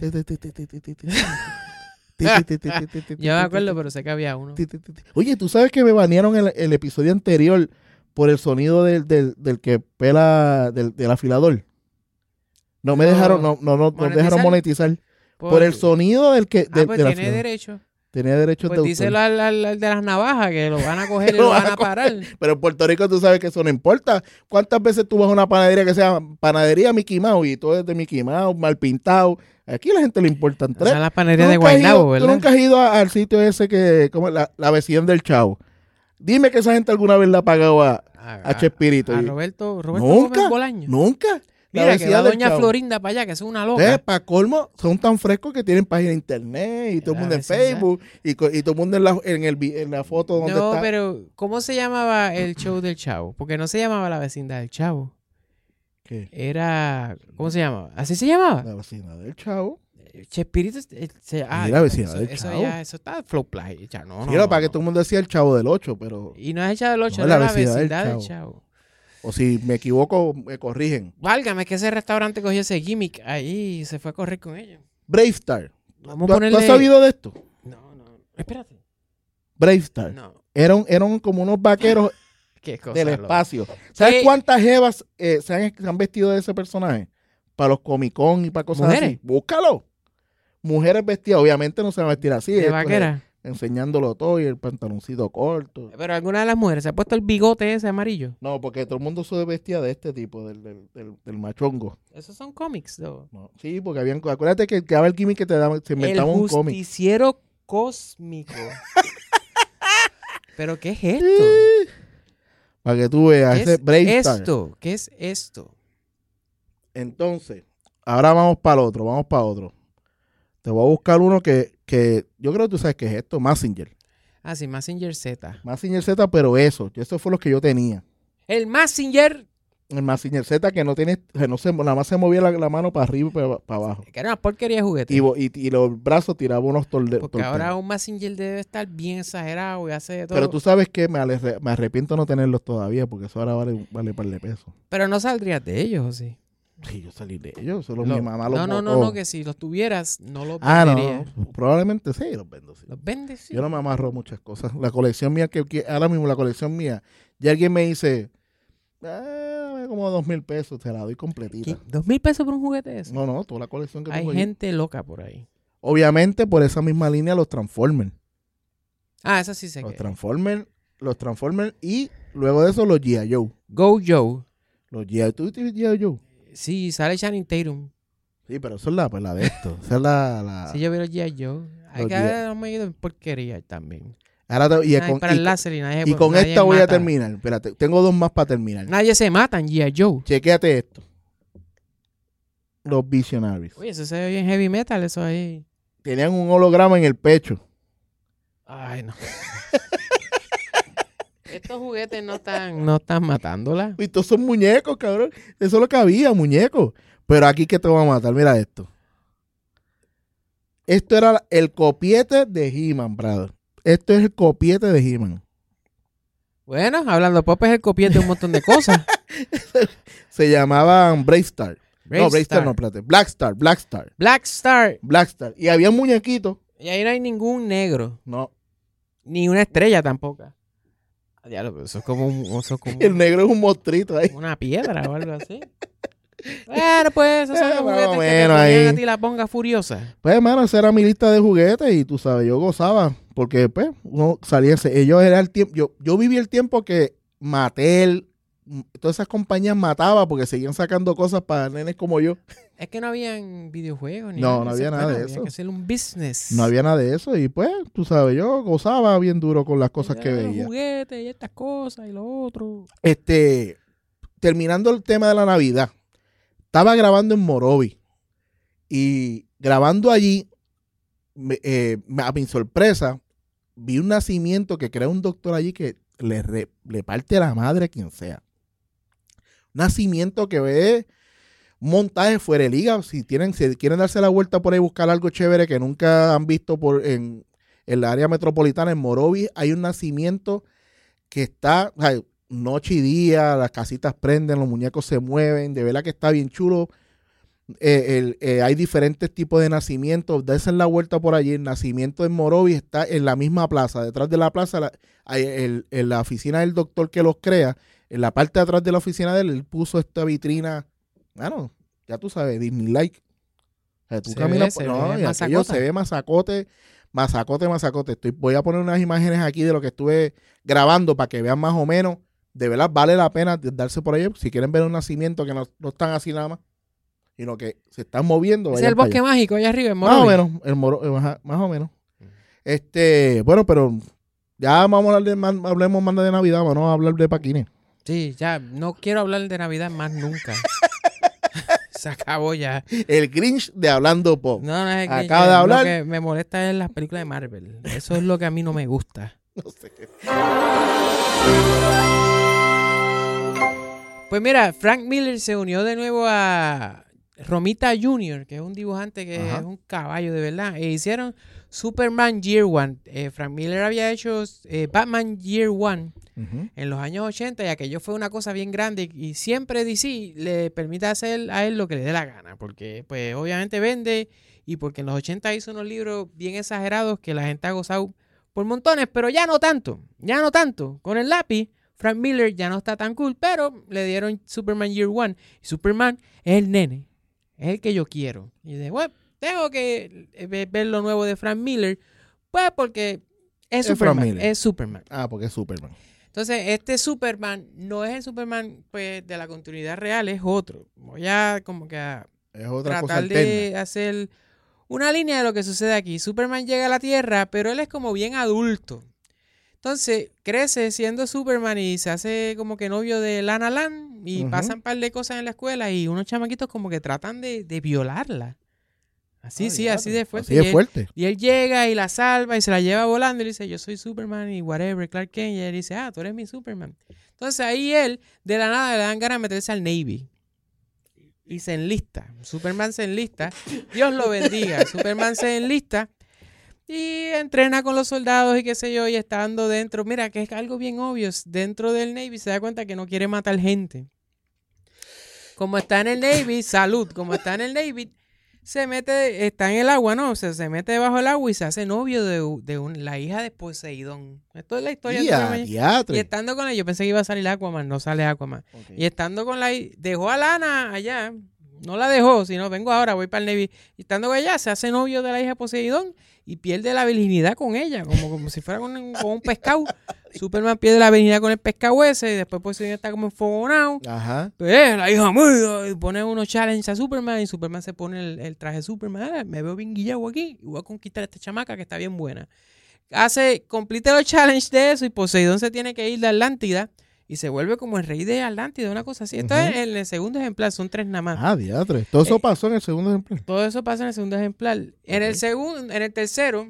Yo me acuerdo, pero sé que había uno. Oye, ¿tú sabes que me banearon el episodio anterior por el sonido del que pela, del afilador? No me No, dejaron, no nos dejaron monetizar. Por el sonido del que... pues del tiene afilador. derecho. Tenía derechos Pues de díselo autor. al de las navajas, que lo van a coger y lo van a parar. Pero en Puerto Rico tú sabes que eso no importa. ¿Cuántas veces tú vas a una panadería que sea panadería Mickey Mouse y todo es de Mickey Mouse, mal pintado? Aquí a la gente le importan O tres. sea, la panadería de ¿Tú nunca has Guaynabo, ido- ¿verdad? Tú nunca has ido al sitio ese que, como la vecina del Chavo. Dime que esa gente alguna vez le ha pagado a Chespirito. A Y- Roberto Nunca, Gómez Bolaño. nunca. La Mira, que vecina va del doña Chavo. Florinda para allá, que es una loca. Para colmo, son tan frescos que tienen página de internet y todo el La mundo en vecindad. Facebook y todo el mundo en la foto donde No, está. pero ¿cómo se llamaba el show del Chavo? Porque no se llamaba La Vecindad del Chavo. ¿Qué? Era... ¿Cómo se llamaba? ¿Así se llamaba? La vecina del Chavo. Chespirito... La vecindad del eso Chavo. ya, eso está flow play. Ya, no, Sí, no, para que no. todo el mundo decía el Chavo del 8, pero... Y no es hecha del 8, No, era La La Vecindad del Vecindad del Chavo. Chavo. O si me equivoco, me corrigen. Válgame, es que ese restaurante cogió ese gimmick ahí y se fue a correr con ellos. Brave Star. Vamos ¿Tú, a ponerle... ¿Tú has sabido de esto? No. Espérate. Brave Star. No. Eran como unos vaqueros Qué cosa. del loca. espacio. ¿Sabes Sí. cuántas jevas se han vestido de ese personaje? Para los Comic Con y para cosas ¿Mujeres? así. Búscalo. Mujeres vestidas. Obviamente no se van a vestir así. De esto vaquera. es enseñándolo todo y el pantaloncito corto. Pero alguna de las mujeres se ha puesto el bigote ese amarillo. No, porque todo el mundo se vestía de este tipo, del machongo. Esos son cómics, ¿no? No. Sí, porque acuérdate que daba el gimmick que te daba, se El inventaba un cómic. justiciero cósmico. ¿Pero qué es esto? Para que tú veas, ¿Qué ese es Brave Star. esto? ¿Qué es esto? Entonces, ahora vamos para el otro. Te voy a buscar uno que yo creo que tú sabes qué es esto, Messenger. Ah, sí, Messenger Z. Messenger Z, pero eso fue lo que yo tenía. El Messenger, El Messenger Z que no tiene, nada más se movía la mano para arriba y para abajo. que era una porquería de juguete. Y los brazos tiraban unos Porque torpedos. ahora un Messenger debe estar bien exagerado y hace de todo. Pero tú sabes que me arrepiento no tenerlos todavía porque eso ahora vale un par de pesos. Pero no saldrías de ellos, ¿o sí? Sí, yo salí de ellos, solo Lo- mi mamá los no, botó. que si los tuvieras, no los Ah, venderías. no, probablemente sí, los vendo, sí. ¿Los vendes? Sí. Yo no me amarro muchas cosas. La colección mía, ahora mismo la colección mía, ya alguien me dice, como 2,000 pesos, te la doy completita. ¿Qué? ¿2,000 pesos por un juguete de eso? No, toda la colección que Hay tengo yo. gente loca por ahí. Obviamente, por esa misma línea, los Transformers. Ah, eso sí sé Los que. Transformers y luego de eso los G.I. Joe. Go Joe. Los G.I. ¿Tú viste G.I. Joe? Sí, sale Channing Tatum. Sí, pero eso es la de esto. Esa es la... Si yo vi los G.I. Joe. Hay Los que G.I. haber me ido en porquería también. Ahora Nadie para el láser y nadie, y con nadie esta voy a mata. terminar. Espérate, tengo 2 más para terminar. Nadie se mata en G.I. Joe. Chequéate esto. Los Visionaries. Oye, eso se ve bien heavy metal, eso ahí. Tenían un holograma en el pecho. Ay, no. Estos juguetes no están matándola. Y todos son muñecos, cabrón. Eso es lo que había, muñecos. Pero aquí que te va a matar, mira esto. Esto era el copiete de He-Man, brother. Esto es el copiete de He-Man. Bueno, hablando pop es el copiete de un montón de cosas. Se llamaban Brave Star. No, Brave Star no, Star. espérate. Black Star. Black Star. Black Star. Y había muñequitos. Y ahí no hay ningún negro. No. Ni una estrella tampoco. Diablo, pero eso es como, El negro es un monstruito ahí. una piedra o algo así. Bueno, pues esos son los Más o juguetes que te menos ponían ahí. a ti la ponga furiosa. Pues, hermano, esa era mi lista de juguetes y tú sabes, yo gozaba. Porque, pues, uno salía ellos era el tiempo. Yo viví el tiempo que Mattel, todas esas compañías mataba porque seguían sacando cosas para nenes como yo. Es que no habían videojuegos ni No, nada. no había nada de Había eso. que hacer un business. No había nada de eso y pues, tú sabes, yo gozaba bien duro con las cosas que Los veía. juguetes y estas cosas y lo otro. Terminando el tema de la Navidad, estaba grabando en Morovi y grabando allí, a mi sorpresa, vi un nacimiento que crea un doctor allí que le parte la madre a quien sea. Nacimiento que ve un montaje fuera de liga. Si quieren darse la vuelta por ahí y buscar algo chévere que nunca han visto en la área metropolitana, en Morovi, hay un nacimiento que está, o sea, noche y día, las casitas prenden, los muñecos se mueven, de verdad que está bien chulo. Hay diferentes tipos de nacimientos. Dense la vuelta por allí. El nacimiento en Morovi está en la misma plaza. Detrás de la plaza, en la oficina del doctor que los crea, en la parte de atrás de la oficina de él puso esta vitrina. Bueno, ya tú sabes, Disney-like. O sea, tú caminas por... No, y aquello se ve masacote. Voy a poner unas imágenes aquí de lo que estuve grabando para que vean más o menos. De verdad, vale la pena darse por ahí. Si quieren ver un nacimiento que no están así nada más, sino que se están moviendo. Es el bosque mágico allá arriba en Morovi. Más o menos, más o menos. Bueno, pero ya vamos a hablar hablemos más de Navidad, vamos a hablar de paquines. Sí, ya, no quiero hablar de Navidad más nunca. Se acabó ya. El Grinch de Hablando Pop. No, es que Acaba de hablar. Lo que me molesta es las películas de Marvel. Eso es lo que a mí no me gusta. No sé. Pues mira, Frank Miller se unió de nuevo a Romita Jr., que es un dibujante que Ajá. es un caballo de verdad. E hicieron Superman Year One. Frank Miller había hecho Batman Year One en los años 80 y aquello fue una cosa bien grande y siempre DC le permite hacer a él lo que le dé la gana porque pues obviamente vende y porque en los 80 hizo unos libros bien exagerados que la gente ha gozado por montones, pero ya no tanto. Con el lápiz, Frank Miller ya no está tan cool, pero le dieron Superman Year One y Superman es el nene, es el que yo quiero. Y de bueno, tengo que ver lo nuevo de Frank Miller, pues porque es Superman, es Superman. Ah, porque es Superman. Entonces, este Superman no es el Superman pues de la continuidad real, es otro. Voy a como que a Es otra cosa tratar alterna. de hacer una línea de lo que sucede aquí. Superman llega a la Tierra, pero él es como bien adulto. Entonces, crece siendo Superman y se hace como que novio de Lana Lang y pasan un par de cosas en la escuela y unos chamaquitos como que tratan de violarla. Así, sí, así de fuerte. Así de fuerte. Y él llega y la salva y se la lleva volando y le dice, yo soy Superman y whatever, Clark Kent. Y él dice, tú eres mi Superman. Entonces ahí él, de la nada, le dan ganas de meterse al Navy. Y se enlista. Superman se enlista. Dios lo bendiga. Superman se enlista y entrena con los soldados y qué sé yo, y estando dentro, mira, que es algo bien obvio, dentro del Navy se da cuenta que no quiere matar gente. Como está en el Navy, como está en el Navy, está en el agua, ¿no? O sea, se mete debajo del agua y se hace novio de la hija de Poseidón. Esto es la historia de y estando con ella, yo pensé que iba a salir Aquaman, no sale Aquaman. Okay. Y estando con dejó a Lana allá, No la dejó, sino vengo ahora, voy para el Navy. Y estando allá, se hace novio de la hija de Poseidón y pierde la virginidad con ella, como si fuera con un pescado. Superman pierde la virginidad con el pescado ese y después Poseidón está como enfogonado. Ajá. Pues la hija mía, y pone unos challenges a Superman y Superman se pone el traje de Superman. Ah, me veo bien guillado aquí y voy a conquistar a esta chamaca que está bien buena. Complete los challenges de eso y Poseidón se tiene que ir de Atlántida y se vuelve como el rey de Atlántida, una cosa así. Esto es en el segundo ejemplar, son 3 nada más. Ah, diatre. Todo eso pasó en el segundo ejemplar. Todo eso pasa en el segundo ejemplar. En el tercero,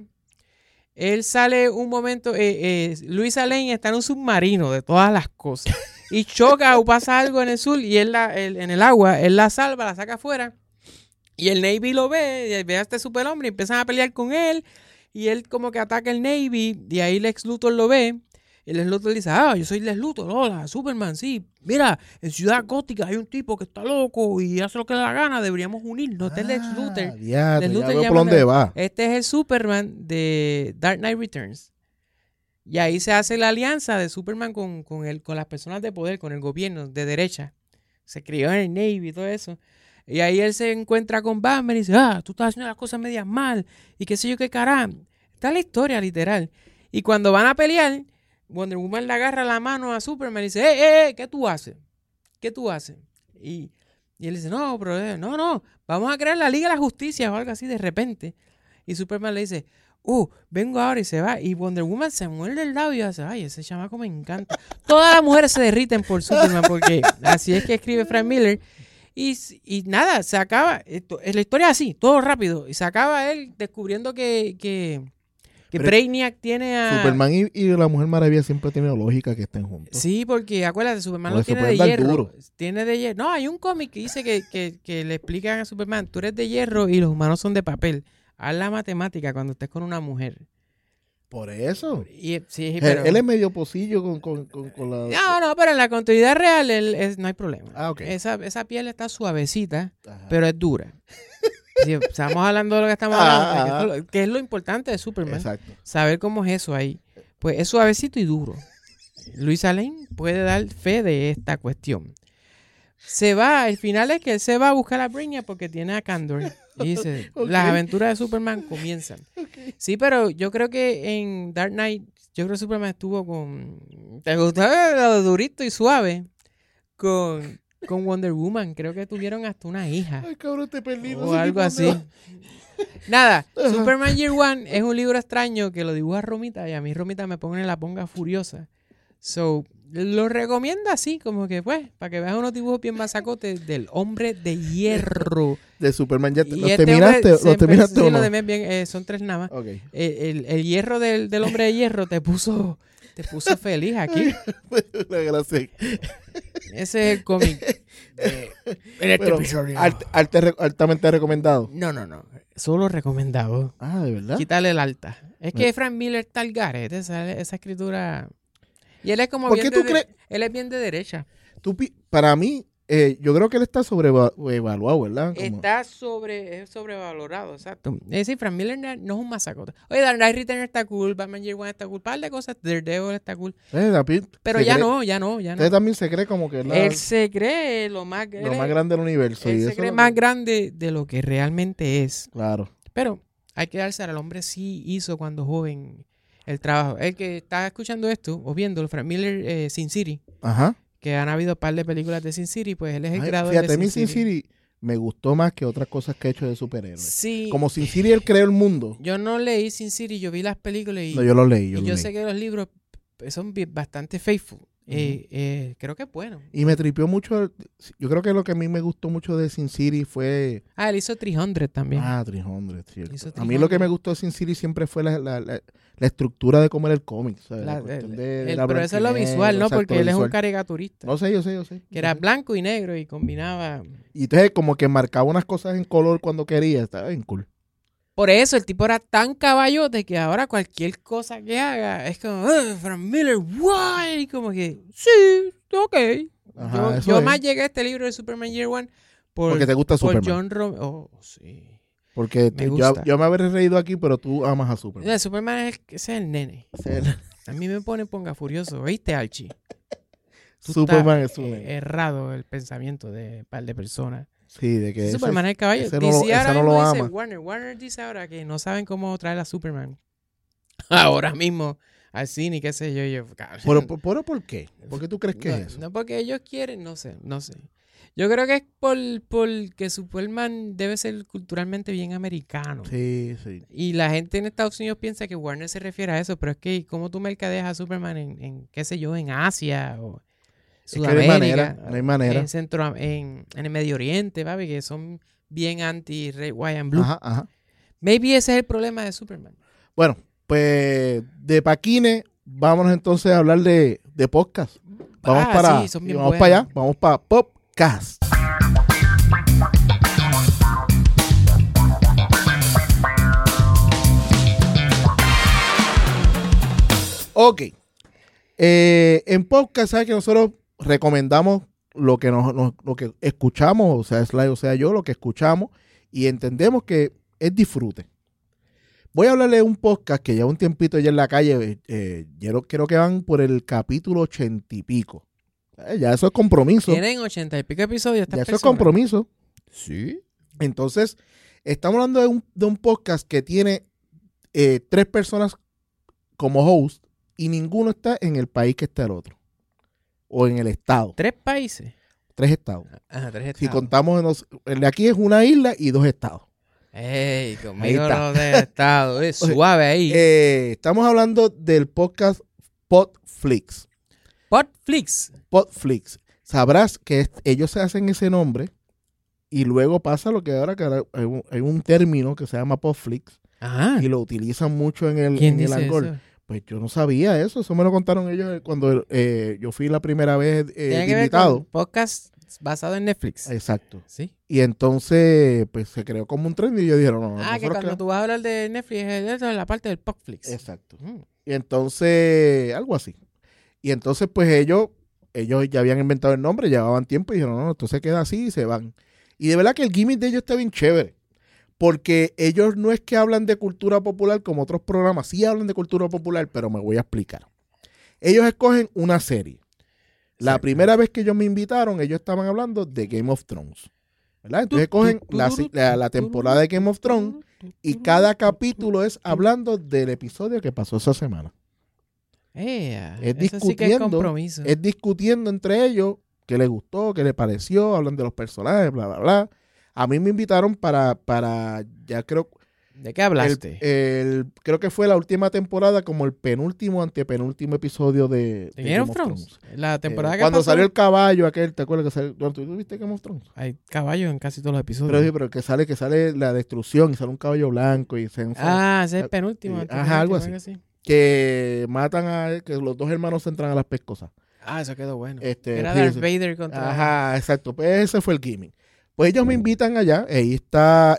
él sale un momento, Luisa Lane está en un submarino de todas las cosas y choca o pasa algo en el sur y en el agua, él la salva, la saca afuera y el Navy lo ve, y ve a este superhombre y empiezan a pelear con él y él como que ataca el Navy y ahí Lex Luthor lo ve. Y Lex Luthor dice, yo soy Lex Luthor, hola, Superman, sí. Mira, en Ciudad Gótica hay un tipo que está loco y hace lo que le da la gana, deberíamos unirnos. Este es Lex Luthor. Diatre, ya veo por dónde va. Este es el Superman de Dark Knight Returns. Y ahí se hace la alianza de Superman con las personas de poder, con el gobierno de derecha. Se crió en el Navy y todo eso. Y ahí él se encuentra con Batman y dice, tú estás haciendo las cosas medias mal y qué sé yo qué caramba. Está la historia, literal. Y cuando van a pelear, Wonder Woman le agarra la mano a Superman y dice, ¿qué tú haces? ¿Qué tú haces? Y él dice, no, pero no, vamos a crear la Liga de la Justicia o algo así de repente. Y Superman le dice, vengo ahora y se va. Y Wonder Woman se muerde el labio y dice, ay, ese chamaco me encanta. Todas las mujeres se derriten por Superman porque así es que escribe Frank Miller. Y nada, se acaba, la historia es así, todo rápido. Y se acaba él descubriendo que Brainiac tiene a... Superman y la Mujer Maravilla siempre tienen lógica que estén juntos. Sí, porque acuérdate, Superman Por lo eso tiene de pueden dar hierro. duro. Tiene de hierro. No, hay un cómic que dice que le explican a Superman, tú eres de hierro y los humanos son de papel. Haz la matemática cuando estés con una mujer. Por eso. Sí, pero... Él es medio pocillo con la... No, pero en la continuidad real no hay problema. Ah, ok. Esa piel está suavecita, Ajá. pero es dura. Si estamos hablando de lo que estamos hablando, que es lo importante de Superman. Exacto. Saber cómo es eso ahí. Pues es suavecito y duro. Luisa Lane puede dar fe de esta cuestión. El final es que él se va a buscar a Brainiac porque tiene a Kandor. Y dice, las aventuras de Superman comienzan. Sí, pero yo creo que en Dark Knight, yo creo que Superman estuvo con... ¿Te gustaba lo durito y suave? Con Wonder Woman. Creo que tuvieron hasta una hija. Ay, cabrón, te perdí. O algo así. Nada, Superman Year One es un libro extraño que lo dibuja Romita y a mí Romita me pone la ponga furiosa. So, lo recomiendo así, como que pues, para que veas unos dibujos bien masacotes del hombre de hierro. De Superman, ¿ya Y los este terminaste hombre o sí, no? los demás bien, son 3 nada más. Okay. El hierro del hombre de hierro te puso feliz aquí. Gracias. Ese es el cómic. En este Pero, episodio. altamente recomendado. No. Solo recomendado. Ah, ¿de verdad? Quítale el alta. Es que Frank Miller está al garete, esa escritura. Y él es como ¿Por qué tú crees? Él es bien de derecha. Para mí, yo creo que él está sobrevaluado, ¿verdad? Es sobrevalorado, exacto. Es decir, Frank Miller no es un masacote. Oye, Dark Knight Returns está cool, Batman Year One está cool, par de cosas, Daredevil está cool. Pero ya no. Él también se cree como que Él se cree lo más grande del universo. Él se cree más grande de lo que realmente es. Claro. Pero hay que darse al hombre sí hizo cuando joven el trabajo. El que está escuchando esto o viendo, Frank Miller, Sin City. Ajá. Que han habido un par de películas de Sin City, pues él es el creador fíjate, de a mí Sin City me gustó más que otras cosas que ha hecho de superhéroes. Sí. Como Sin City él creó el mundo. Yo no leí Sin City, yo vi las películas y... No, yo lo leí. Yo sé que los libros son bastante faithful. Creo que es bueno. Y me tripió mucho. Yo creo que lo que a mí me gustó mucho de Sin City fue... Él hizo 300 también. 300, cierto. 300. A mí lo que me gustó de Sin City siempre fue la estructura de cómo era el cómic. Pero eso es lo visual, ¿no? Exacto, porque él es un visual. caricaturista. No sé, yo sé. Que era blanco y negro y combinaba... Y entonces como que marcaba unas cosas en color cuando quería. Estaba bien cool. Por eso el tipo era tan caballote que ahora cualquier cosa que haga es como, Frank Miller, guay. Como que, sí, ok. Ajá, yo más llegué a este libro de Superman Year One porque te gusta por Superman. John Romita. Oh, sí. Porque yo me habré reído aquí, pero tú amas a Superman. Superman ese es el nene. A mí me pone ponga furioso. ¿Oíste, Archie? Superman es un errado el pensamiento de un par de personas. Sí, de que Superman es el caballo. ese DC ahora no lo mismo dice ama. Warner. Warner dice ahora que no saben cómo traer a Superman. Ahora mismo al cine, qué sé yo. ¿Pero por qué? ¿Por qué tú crees que no, es eso? No, porque ellos quieren, no sé. Yo creo que es por que Superman debe ser culturalmente bien americano. Sí. Y la gente en Estados Unidos piensa que Warner se refiere a eso, pero es que ¿cómo tú mercadeas a Superman en qué sé yo, en Asia o Sudamérica? No hay manera. En el Medio Oriente, papi, que son bien anti-red, white and blue. Ajá. Maybe ese es el problema de Superman. Bueno, pues de Paquines, vámonos entonces a hablar de podcast. Vamos sí, son bien vamos buenos. para allá, vamos para Popcast. Ok. En podcast, ¿sabes que nosotros recomendamos lo que lo que escuchamos? O sea, Sly, o sea, yo, lo que escuchamos y entendemos que es disfrute. Voy a hablarle de un podcast que lleva un tiempito ya en la calle. Yo creo que van por el capítulo 80 y pico. Ya eso es compromiso. Tienen 80 y pico episodios. Ya eso es compromiso. Sí. Entonces, estamos hablando de un podcast que tiene 3 personas como host y ninguno está en el país que está el otro. O en el estado. 3 países. 3 estados. Ajá, 3 estados. Si contamos, el de aquí es una isla y 2 estados. ey, conmigo Ahí está. lo de estado. Es suave ahí. Estamos hablando del podcast Podflix. Podflix. Sabrás que ellos se hacen ese nombre y luego pasa lo que ahora hay un término que se llama Podflix Ajá. y lo utilizan mucho en el ¿Quién dice argot. eso? Pues yo no sabía eso me lo contaron ellos cuando yo fui la primera vez Tiene de que ver invitado. con podcast basado en Netflix. Exacto. Sí. Y entonces pues se creó como un trend y yo dijeron, no, Que nosotros cuando tú vas a hablar de Netflix es la parte del Podflix. Exacto. Y entonces, algo así. Y entonces, pues ellos ya habían inventado el nombre, llevaban tiempo y dijeron, no, esto se queda así y se van. Y de verdad que el gimmick de ellos está bien chévere. Porque ellos no es que hablan de cultura popular como otros programas. Sí hablan de cultura popular, pero me voy a explicar. Ellos escogen una serie. La primera vez que ellos me invitaron, ellos estaban hablando de Game of Thrones. ¿Verdad? Entonces cogen la temporada de Game of Thrones y cada capítulo es hablando del episodio que pasó esa semana. Eso sí que es compromiso. Es discutiendo entre ellos qué les gustó, qué les pareció, hablan de los personajes, bla, bla, bla. A mí me invitaron para ya creo... ¿De qué hablaste? Creo que fue la última temporada, como el penúltimo, antepenúltimo episodio de Game of Thrones. La temporada que cuando pasó, salió el caballo aquel, ¿te acuerdas que salió? ¿Tú viste Game of Thrones? hay caballos en casi todos los episodios. Pero que sale la destrucción y sale un caballo blanco y ese es el penúltimo. Ajá, algo así. Que matan que los 2 hermanos se entran a las pescosas. Eso quedó bueno. sí, Era Darth Vader contra... Ajá, exacto. Pues ese fue el gimmick. Pues ellos me invitan allá. Ahí está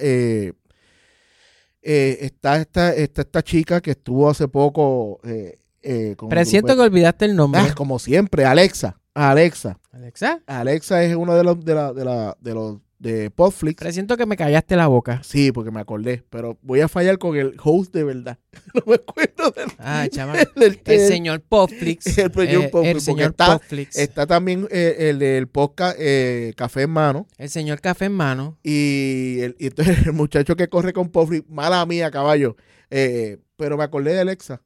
esta chica que estuvo hace poco. Presiento que olvidaste el nombre. Como siempre, Alexa. ¿Alexa? Alexa es uno de los de Podflix. Presiento que me callaste la boca. Sí, porque me acordé. Pero voy a fallar con el host de verdad. No me acuerdo del chaval. El señor Podflix. El señor Podflix. Está también el del podcast Café en Mano. El señor Café en Mano. Y entonces el muchacho que corre con Podflix, mala mía, caballo. Pero me acordé de Alexa.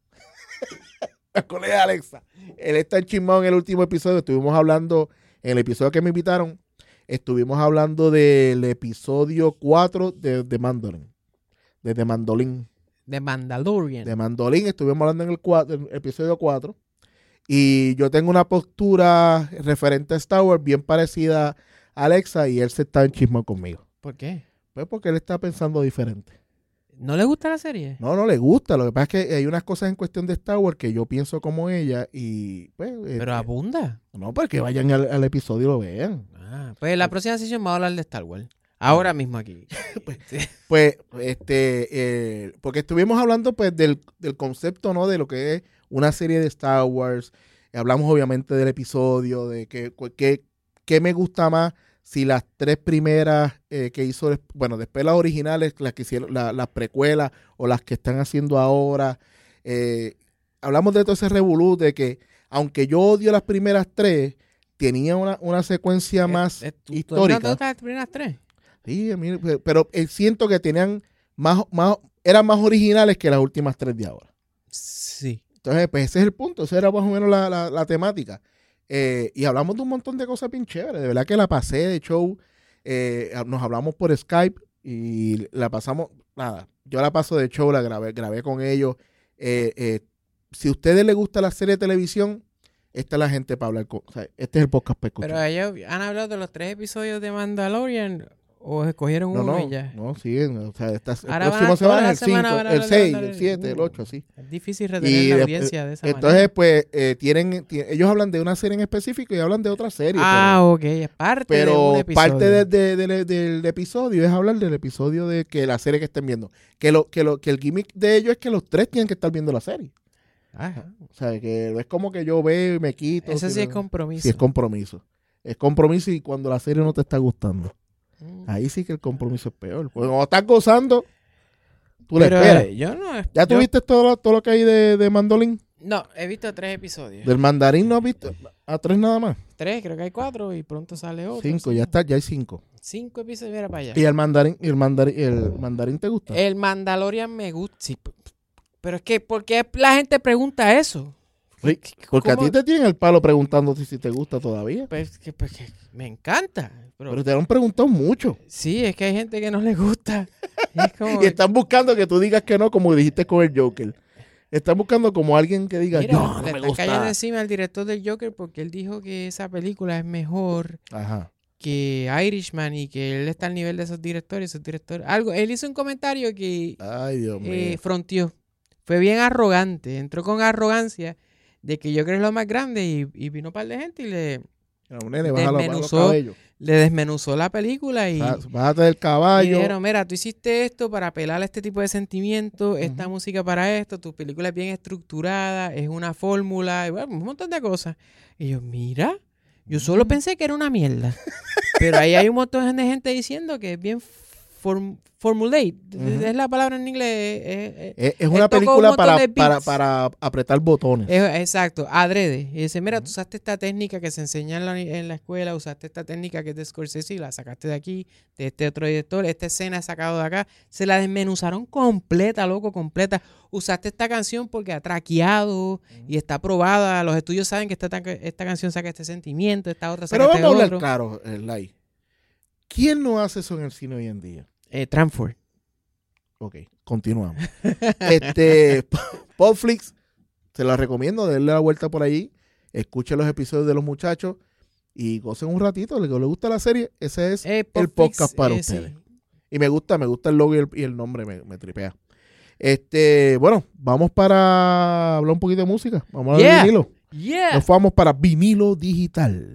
Él está enchismado en el último episodio. Estuvimos hablando, en el episodio que me invitaron, estuvimos hablando del episodio 4 de Mandolin. De Mandolin. De Mandalorian. De Mandolin, estuvimos hablando en el episodio 4. Y yo tengo una postura referente a Star Wars bien parecida a Alexa y él se está enchismado conmigo. ¿Por qué? Pues porque él está pensando diferente. ¿No le gusta la serie? No le gusta. Lo que pasa es que hay unas cosas en cuestión de Star Wars que yo pienso como ella y pues... Pero abunda. No, pues que vayan al episodio y lo vean. Pues la próxima sesión vamos a hablar de Star Wars. Ahora mismo aquí. Porque estuvimos hablando pues del concepto, ¿no? De lo que es una serie de Star Wars. Hablamos obviamente del episodio, de qué me gusta más si las 3 primeras que hizo, bueno, después las originales, las que hicieron, las precuelas o las que están haciendo ahora. Hablamos de todo ese revolú de que aunque yo odio las primeras 3, tenía una secuencia más histórica. ¿Tú las primeras 3? Sí, a mí, pero siento que tenían eran más originales que las últimas 3 de ahora. Sí. Entonces, pues ese es el punto, esa era más o menos la temática. Y hablamos de un montón de cosas bien chéveres, de verdad que la pasé de show, nos hablamos por Skype y la pasamos, nada, yo la paso de show, la grabé con ellos. Si a ustedes les gusta la serie de televisión, esta es la gente para hablar con, o sea, este es el podcast para escuchar. Pero ellos han hablado de los 3 episodios de Mandalorian o escogieron uno y ya. No, siguen, o sea, el Ahora próximo semana es el 5, van a el hablar de 6, el Mandalorian. 7, el 8, así. Es difícil retener la audiencia de esa entonces, manera. pues, ellos hablan de una serie en específico y hablan de otra serie. Ok, es parte de un pero episodio. parte del episodio es hablar del episodio de que la serie que estén viendo. Que el gimmick de ellos es que los 3 tienen que estar viendo la serie. Ajá. O sea, que no es como que yo veo y me quito. Ese sí es compromiso. Sí, es compromiso. Es compromiso y cuando la serie no te está gustando. Mm. Ahí sí que el compromiso es peor. Porque cuando estás gozando, tú le Pero esperas. yo no... ¿Ya yo- tuviste todo lo que hay de mandolín? No, he visto 3 episodios. Del mandarín no has visto. A 3 nada más. 3, creo que hay 4 y pronto sale otro. 5, sí. ya hay 5. 5 episodios, mira para allá. ¿Y el mandarín te gusta? El Mandalorian me gusta, sí, pero es que, ¿por qué la gente pregunta eso? Sí, porque ¿Cómo? a ti te tienen el palo preguntándote si te gusta todavía. Pues que me encanta. Pero te lo han preguntado mucho. Sí, es que hay gente que no le gusta. Es como, Y están buscando que tú digas que no, como dijiste con el Joker. Están buscando como alguien que diga, mira, no, no le me están cayendo gusta. encima al director del Joker porque él dijo que esa película es mejor Ajá. que Irishman y que él está al nivel de esos directores. Él hizo un comentario que Ay, Dios mío. fronteó. Fue bien arrogante. Entró con arrogancia de que Joker es lo más grande y vino un par de gente y Era un nene, baja los desmenuzó cabellos. le desmenuzó la película y, Bájate del y caballo. dijeron, mira, tú hiciste esto para apelar a este tipo de sentimientos, esta música para esto, tu película es bien estructurada, es una fórmula, y bueno, un montón de cosas. Y yo, mira, yo solo pensé que era una mierda. Pero ahí hay un montón de gente diciendo que es bien formulate. Es la palabra en inglés. Es una tocó un película montón de beats. para apretar botones. Exacto, adrede. Y dice, mira, tú usaste esta técnica que se enseña en la escuela, usaste esta técnica que es de Scorsese y la sacaste de aquí, de este otro director, esta escena es sacado de acá. Se la desmenuzaron completa, loco, completa. Usaste esta canción porque ha traqueado y está probada. Los estudios saben que esta canción saca este sentimiento, esta otra saca Pero este vamos a hablar otro. claro, Lai. ¿Quién no hace eso en el cine hoy en día? Tramford. Ok, continuamos. Podflix, se la recomiendo, denle la vuelta por allí, escuchen los episodios de los muchachos y gocen un ratito. El que le gusta la serie, ese es el Podflix, podcast para sí. ustedes. Y me gusta el logo y el nombre, me tripea. Bueno, vamos para hablar un poquito de música. Vamos a hablar de vinilo. Yeah. Nos vamos para vinilo digital.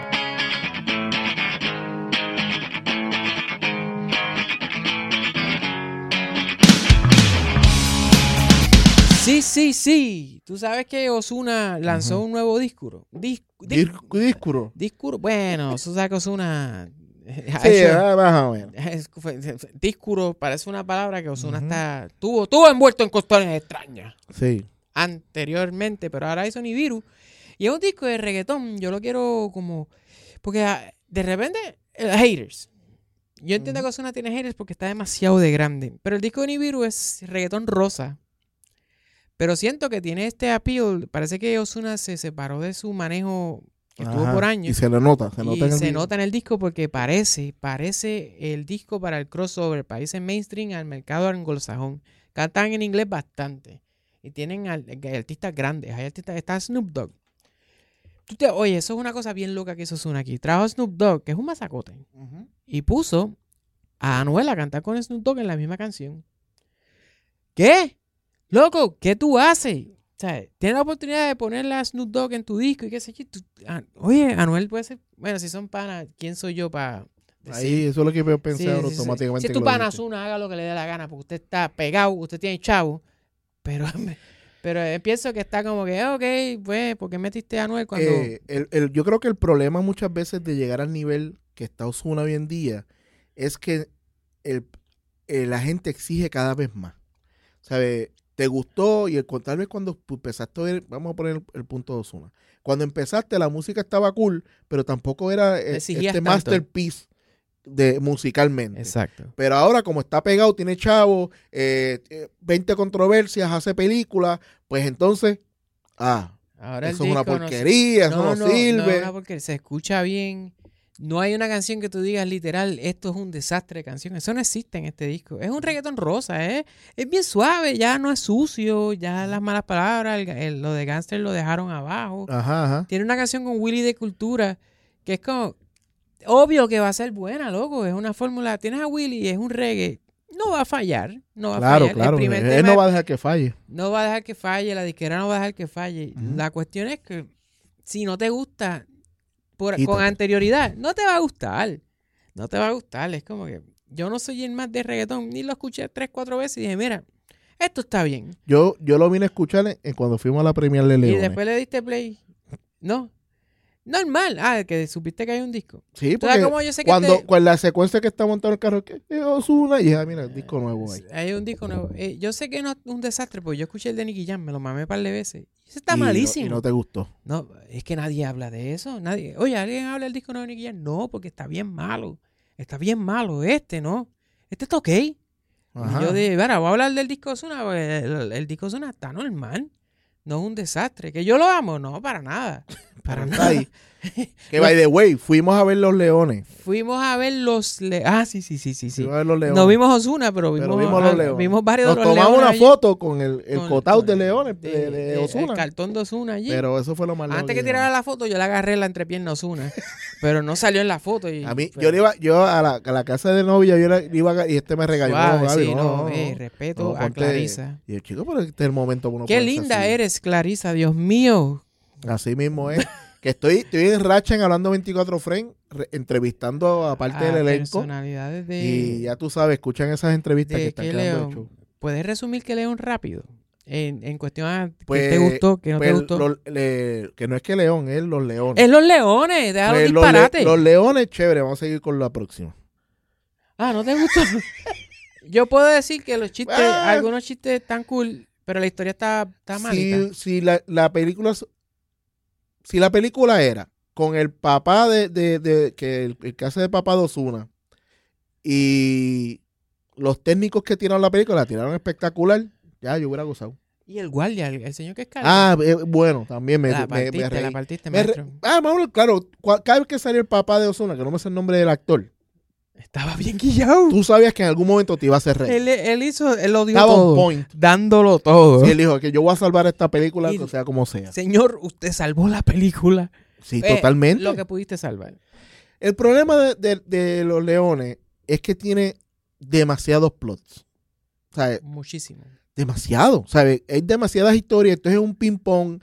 Sí. Tú sabes que Ozuna lanzó un nuevo disco. Discuro. Bueno, tú sabes que Ozuna... Sí, más o menos. Discuro parece una palabra que Ozuna estuvo envuelto en cuestiones extrañas Sí. anteriormente, pero ahora hizo Nibiru. Y es un disco de reggaetón. Yo lo quiero como... Porque de repente, haters. Yo entiendo que Ozuna tiene haters porque está demasiado de grande. Pero el disco de Nibiru es reggaetón rosa. Pero siento que tiene este appeal. Parece que Ozuna se separó de su manejo que tuvo por años. Y se le nota. Se nota en el disco porque parece el disco para el crossover, parece mainstream al mercado anglosajón. Cantan en inglés bastante. Y tienen artistas grandes. Hay artistas, está Snoop Dogg. Oye, eso es una cosa bien loca que hizo Ozuna aquí. Trajo a Snoop Dogg, que es un mazacote. Y puso a Anuel a cantar con Snoop Dogg en la misma canción. ¿Qué? Loco, ¿qué tú haces? O sea, tienes la oportunidad de ponerle a Snoop Dogg en tu disco y qué sé yo. Oye, Anuel puede ser... Bueno, si son panas, ¿quién soy yo para decir? Ahí, eso es lo que yo pensé Sí, ahora sí. automáticamente. Si que tu lo pana dijiste. Ozuna, haga lo que le dé la gana, porque usted está pegado, usted tiene chavo. Pero pienso que está como que, ok, pues, ¿por qué metiste a Anuel cuando...? Yo creo que el problema muchas veces de llegar al nivel que está Ozuna hoy en día es que la gente exige cada vez más. ¿Sabes? Te gustó y tal vez cuando empezaste a ver, vamos a poner el punto de Ozuna. Cuando empezaste la música estaba cool, pero tampoco era Exigías este tanto. masterpiece musicalmente. Exacto. Pero ahora, como está pegado, tiene chavo, 20 controversias, hace películas, pues entonces, Ahora eso el es una disco porquería, eso no sirve. No es una porquería, se escucha bien. No hay una canción que tú digas literal, esto es un desastre de canción. Eso no existe en este disco. Es un reggaetón rosa, es bien suave, ya no es sucio, ya las malas palabras, lo de Gangster lo dejaron abajo. Ajá. Tiene una canción con Willy de Cultura que es como, obvio que va a ser buena, loco. Es una fórmula, tienes a Willy, es un reggae, no va a fallar. No va a fallar. Claro, El él no va a dejar que falle. No va a dejar que falle, la disquera no va a dejar que falle. Ujú. La cuestión es que si no te gusta con Quítate. anterioridad, no te va a gustar. No te va a gustar. Es como que yo no soy el más de reggaetón, ni lo escuché 3, 4 veces y dije, mira, esto está bien. Yo lo vine a escuchar cuando fuimos a la premier de Leones. Y después le diste play. No. Normal. Que supiste que hay un disco. Sí, ¿Tú sabes porque cómo yo sé que con la secuencia que está montado en el carro, que es Ozuna, y mira, el disco nuevo ahí. hay un disco nuevo. Yo sé que no es un desastre, porque yo escuché el de Nicky Jam, me lo mamé un par de veces. Ese está Y malísimo. no te gustó. No, es que nadie habla de eso. Nadie. Oye, ¿alguien habla del disco nuevo de Nicky Jam? No, porque está bien malo. Está bien malo. ¿No? Este está ok. Ajá. Y yo dije, voy a hablar del disco Ozuna. Pues, el disco Ozuna está normal. No es un desastre. ¿Que yo lo amo? No, para nada. Para Está nada. ahí. Que by the way, fuimos a ver Los Leones. Fuimos a ver los... sí. Fuimos a ver Los Leones. No vimos Ozuna, pero vimos Los Leones. vimos varios Nos de los tomamos Leones una allí, foto con el con- cutout de con- Leones, de El Ozuna. cartón de Ozuna allí. Pero eso fue lo más Antes que lejos tirara la foto, yo le agarré la entrepierna a Ozuna. Pero no salió en la foto. Y, a mí, pero- yo a la casa de novia, y este me regañó. Suave, No, Gaby, sí, no. respeto No, a ponte- Clarisa. Y yo, chico, pero este es el momento. para uno Qué ponerse linda así. eres, Clarisa, Dios mío. Así mismo es. Que estoy en racha en Hablando 24 Frames, entrevistando a parte del elenco. Personalidades de... Y ya tú sabes, escuchan esas entrevistas de que están qué quedando León. el show. ¿Puedes resumir que León rápido? En cuestión a Pues, qué te gustó, qué no te Pues, gustó. que no es que León, es Los Leones. Es los Leones, déjalo Pues, disparate. los Leones, chévere, vamos a seguir con la próxima. ¿No te gustó? Yo puedo decir que los chistes, algunos chistes están cool, pero la historia está malita. Si la película era con el papá que el que hace de papá de Ozuna y los técnicos que tiraron la película, la tiraron espectacular, ya yo hubiera gozado. Y el guardia, el señor que es calvo. Bueno, también me la reí. partiste, Me re- maestro. Mauro, claro, cada vez que salió el papá de Ozuna, que no me sé el nombre del actor, Estaba bien guillado. tú sabías que en algún momento te iba a hacer reír. Él lo dio Estaba on todo, point. dándolo todo. Sí, él dijo que yo voy a salvar esta película, Y- o sea como sea. Señor, usted salvó la película. Sí, totalmente. Lo que pudiste salvar. El problema de Los Leones es que tiene demasiados plots. ¿Sabes? Muchísimo. Demasiado. ¿Sabes? Hay demasiadas historias. Entonces es un ping-pong.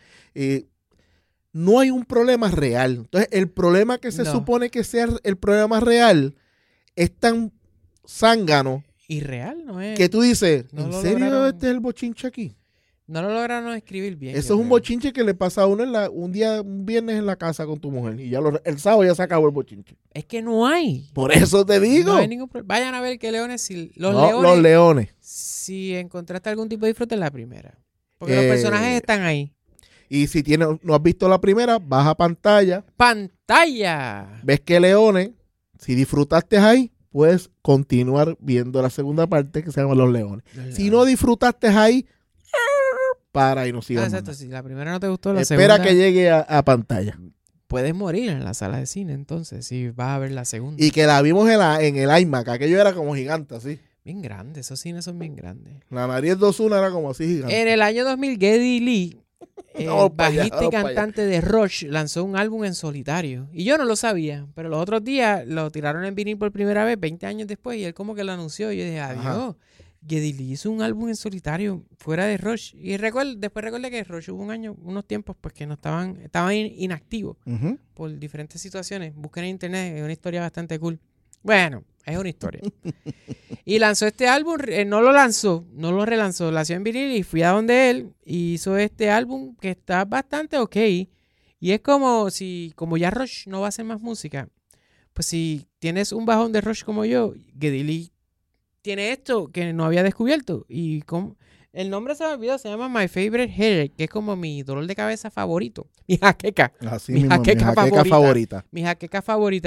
No hay un problema real. Entonces el problema que se No. supone que sea el problema real es tan zángano Irreal, ¿no es? que tú dices, No ¿en lo serio lograron. este es el bochinche aquí? No lo lograron escribir bien. Eso yo es un creo. bochinche que le pasa a uno un viernes en la casa con tu mujer. Y ya el sábado ya se acabó el bochinche. Es que no hay. Por eso te digo. No hay ningún problema. Vayan a ver que Leones, si los No, Leones, Los Leones. si encontraste algún tipo de disfrute en la primera. Porque los Eh, personajes están ahí. Y si no has visto la primera, vas a pantalla, ¡Pantalla! ves que Leones, si disfrutaste ahí, puedes continuar viendo la segunda parte que se llama Los Leones. Si no disfrutaste ahí, para y no sigas. exacto. más. Si la primera no te gustó, la Espera segunda que llegue a pantalla. puedes morir en la sala de cine, entonces, si vas a ver la segunda. Y que la vimos en el iMac, aquello era como gigante, así. Bien grande, esos cines son bien grandes. La nariz de Ozuna era como así gigante. En el año 2000, Geddy Lee, Vamos pa' allá, bajista y vamos pa' allá. cantante de Rush, lanzó un álbum en solitario. Y yo no lo sabía, pero los otros días lo tiraron en vinil por primera vez, 20 años después, y él como que lo anunció. Y yo dije, adiós, Ajá. Geddy Lee hizo un álbum en solitario fuera de Rush. Y después recordé que Rush hubo unos tiempos pues que no estaban inactivos Ujú. por diferentes situaciones. Busquen en internet, es una historia bastante cool. Bueno, es una historia. Y lanzó este álbum, no lo relanzó, lo hacía en vinil y fui a donde él y hizo este álbum que está bastante ok. Y es como ya Rush no va a hacer más música, pues si tienes un bajón de Rush como yo, Geddy Lee tiene esto que no había descubierto. Y el nombre se me olvidó, se llama My Favorite Headache, que es como mi dolor de cabeza favorito. Mi jaqueca. Así Mi mismo, jaqueca jaqueca favorita. Mi jaqueca favorita.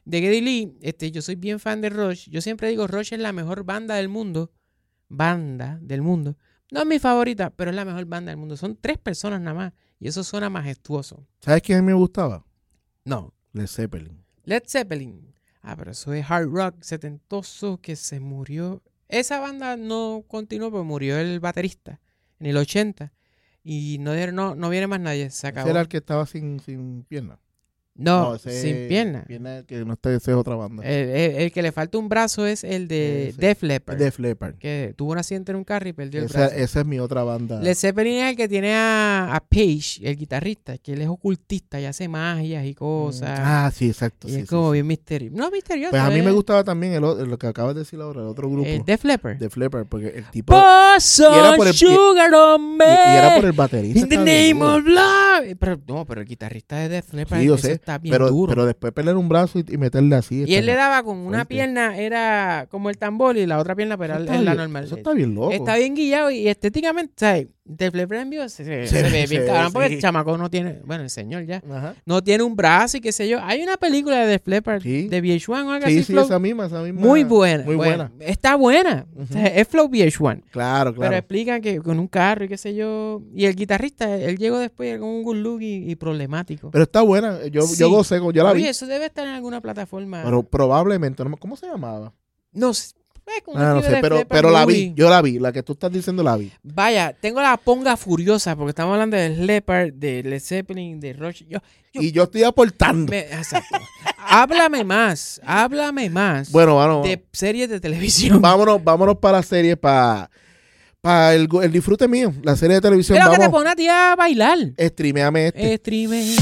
de Geddy Lee, yo soy bien fan de Rush. Yo siempre digo, Rush es la mejor banda del mundo. Banda del mundo. No es mi favorita, pero es la mejor banda del mundo. Son 3 personas nada más. Y eso suena majestuoso. ¿Sabes quién a mí me gustaba? No. Led Zeppelin. Led Zeppelin. Pero eso es hard rock setentoso que se murió. Esa banda no continuó, pero murió el baterista en el 80. Y no viene más nadie. Se acabó. ¿Ese era el que estaba sin pierna? No, ese sin pierna. Pierna que no está, ese es otra banda. El que le falta un brazo es el de Ese. Def Leppard. Def Leppard. Que tuvo un accidente en un carro y perdió el brazo. Esa es mi otra banda. Led Zeppelin es el que tiene a Page, el guitarrista, que él es ocultista y hace magias y cosas. Sí, exacto. Y sí, es como sí. bien misterioso. No, misterioso. Pues a mí es me gustaba también lo que acabas de decir ahora, el otro grupo. el Def Leppard. Def Leppard, porque el tipo... Paso y era por el- Sugar on me. Y era por el baterista. In the estaba bien name duro. of love. Pero el guitarrista de Def Leppard, Sí, yo eso sé, está bien pero duro. después pelear un brazo y meterle así. Y él le daba con una fuerte. pierna, era como el tambor, y la otra pierna, pero Eso era está la bien- normal. Eso está bien loco. Está bien guillado y estéticamente, ¿sabes? Def Leppard en vivo se ve bien sí, cabrón, porque sí. el chamaco no tiene, bueno, el señor ya, Ajá. no tiene un brazo y qué sé yo. Hay una película de Def Leppard, Sí. de VH1 o algo Sí, así, sí, Flow, esa misma. muy buena. Muy buena. Está buena. Ujú. O sea, es Flow VH1. Claro, Pero claro. explican que con un carro y qué sé yo. Y el guitarrista, él llegó después con un good look y problemático. Pero está buena. Yo Sí. gocé, yo la vi. Oye, eso debe estar en alguna plataforma. Pero probablemente, ¿cómo se llamaba? No sé. Es como un No estilo sé, de pero Leppard la movie. vi. Yo la vi. La que tú estás diciendo la vi. Vaya, tengo la ponga furiosa porque estamos hablando de Leppard, de Led Zeppelin, de Rush. Y yo estoy aportando. Exacto. Háblame más. Bueno, vamos. De series de televisión. Vámonos para la serie, para el disfrute mío. La serie de televisión. Pero que te Vamos. pone a ti a bailar. Streameame este. Streameame.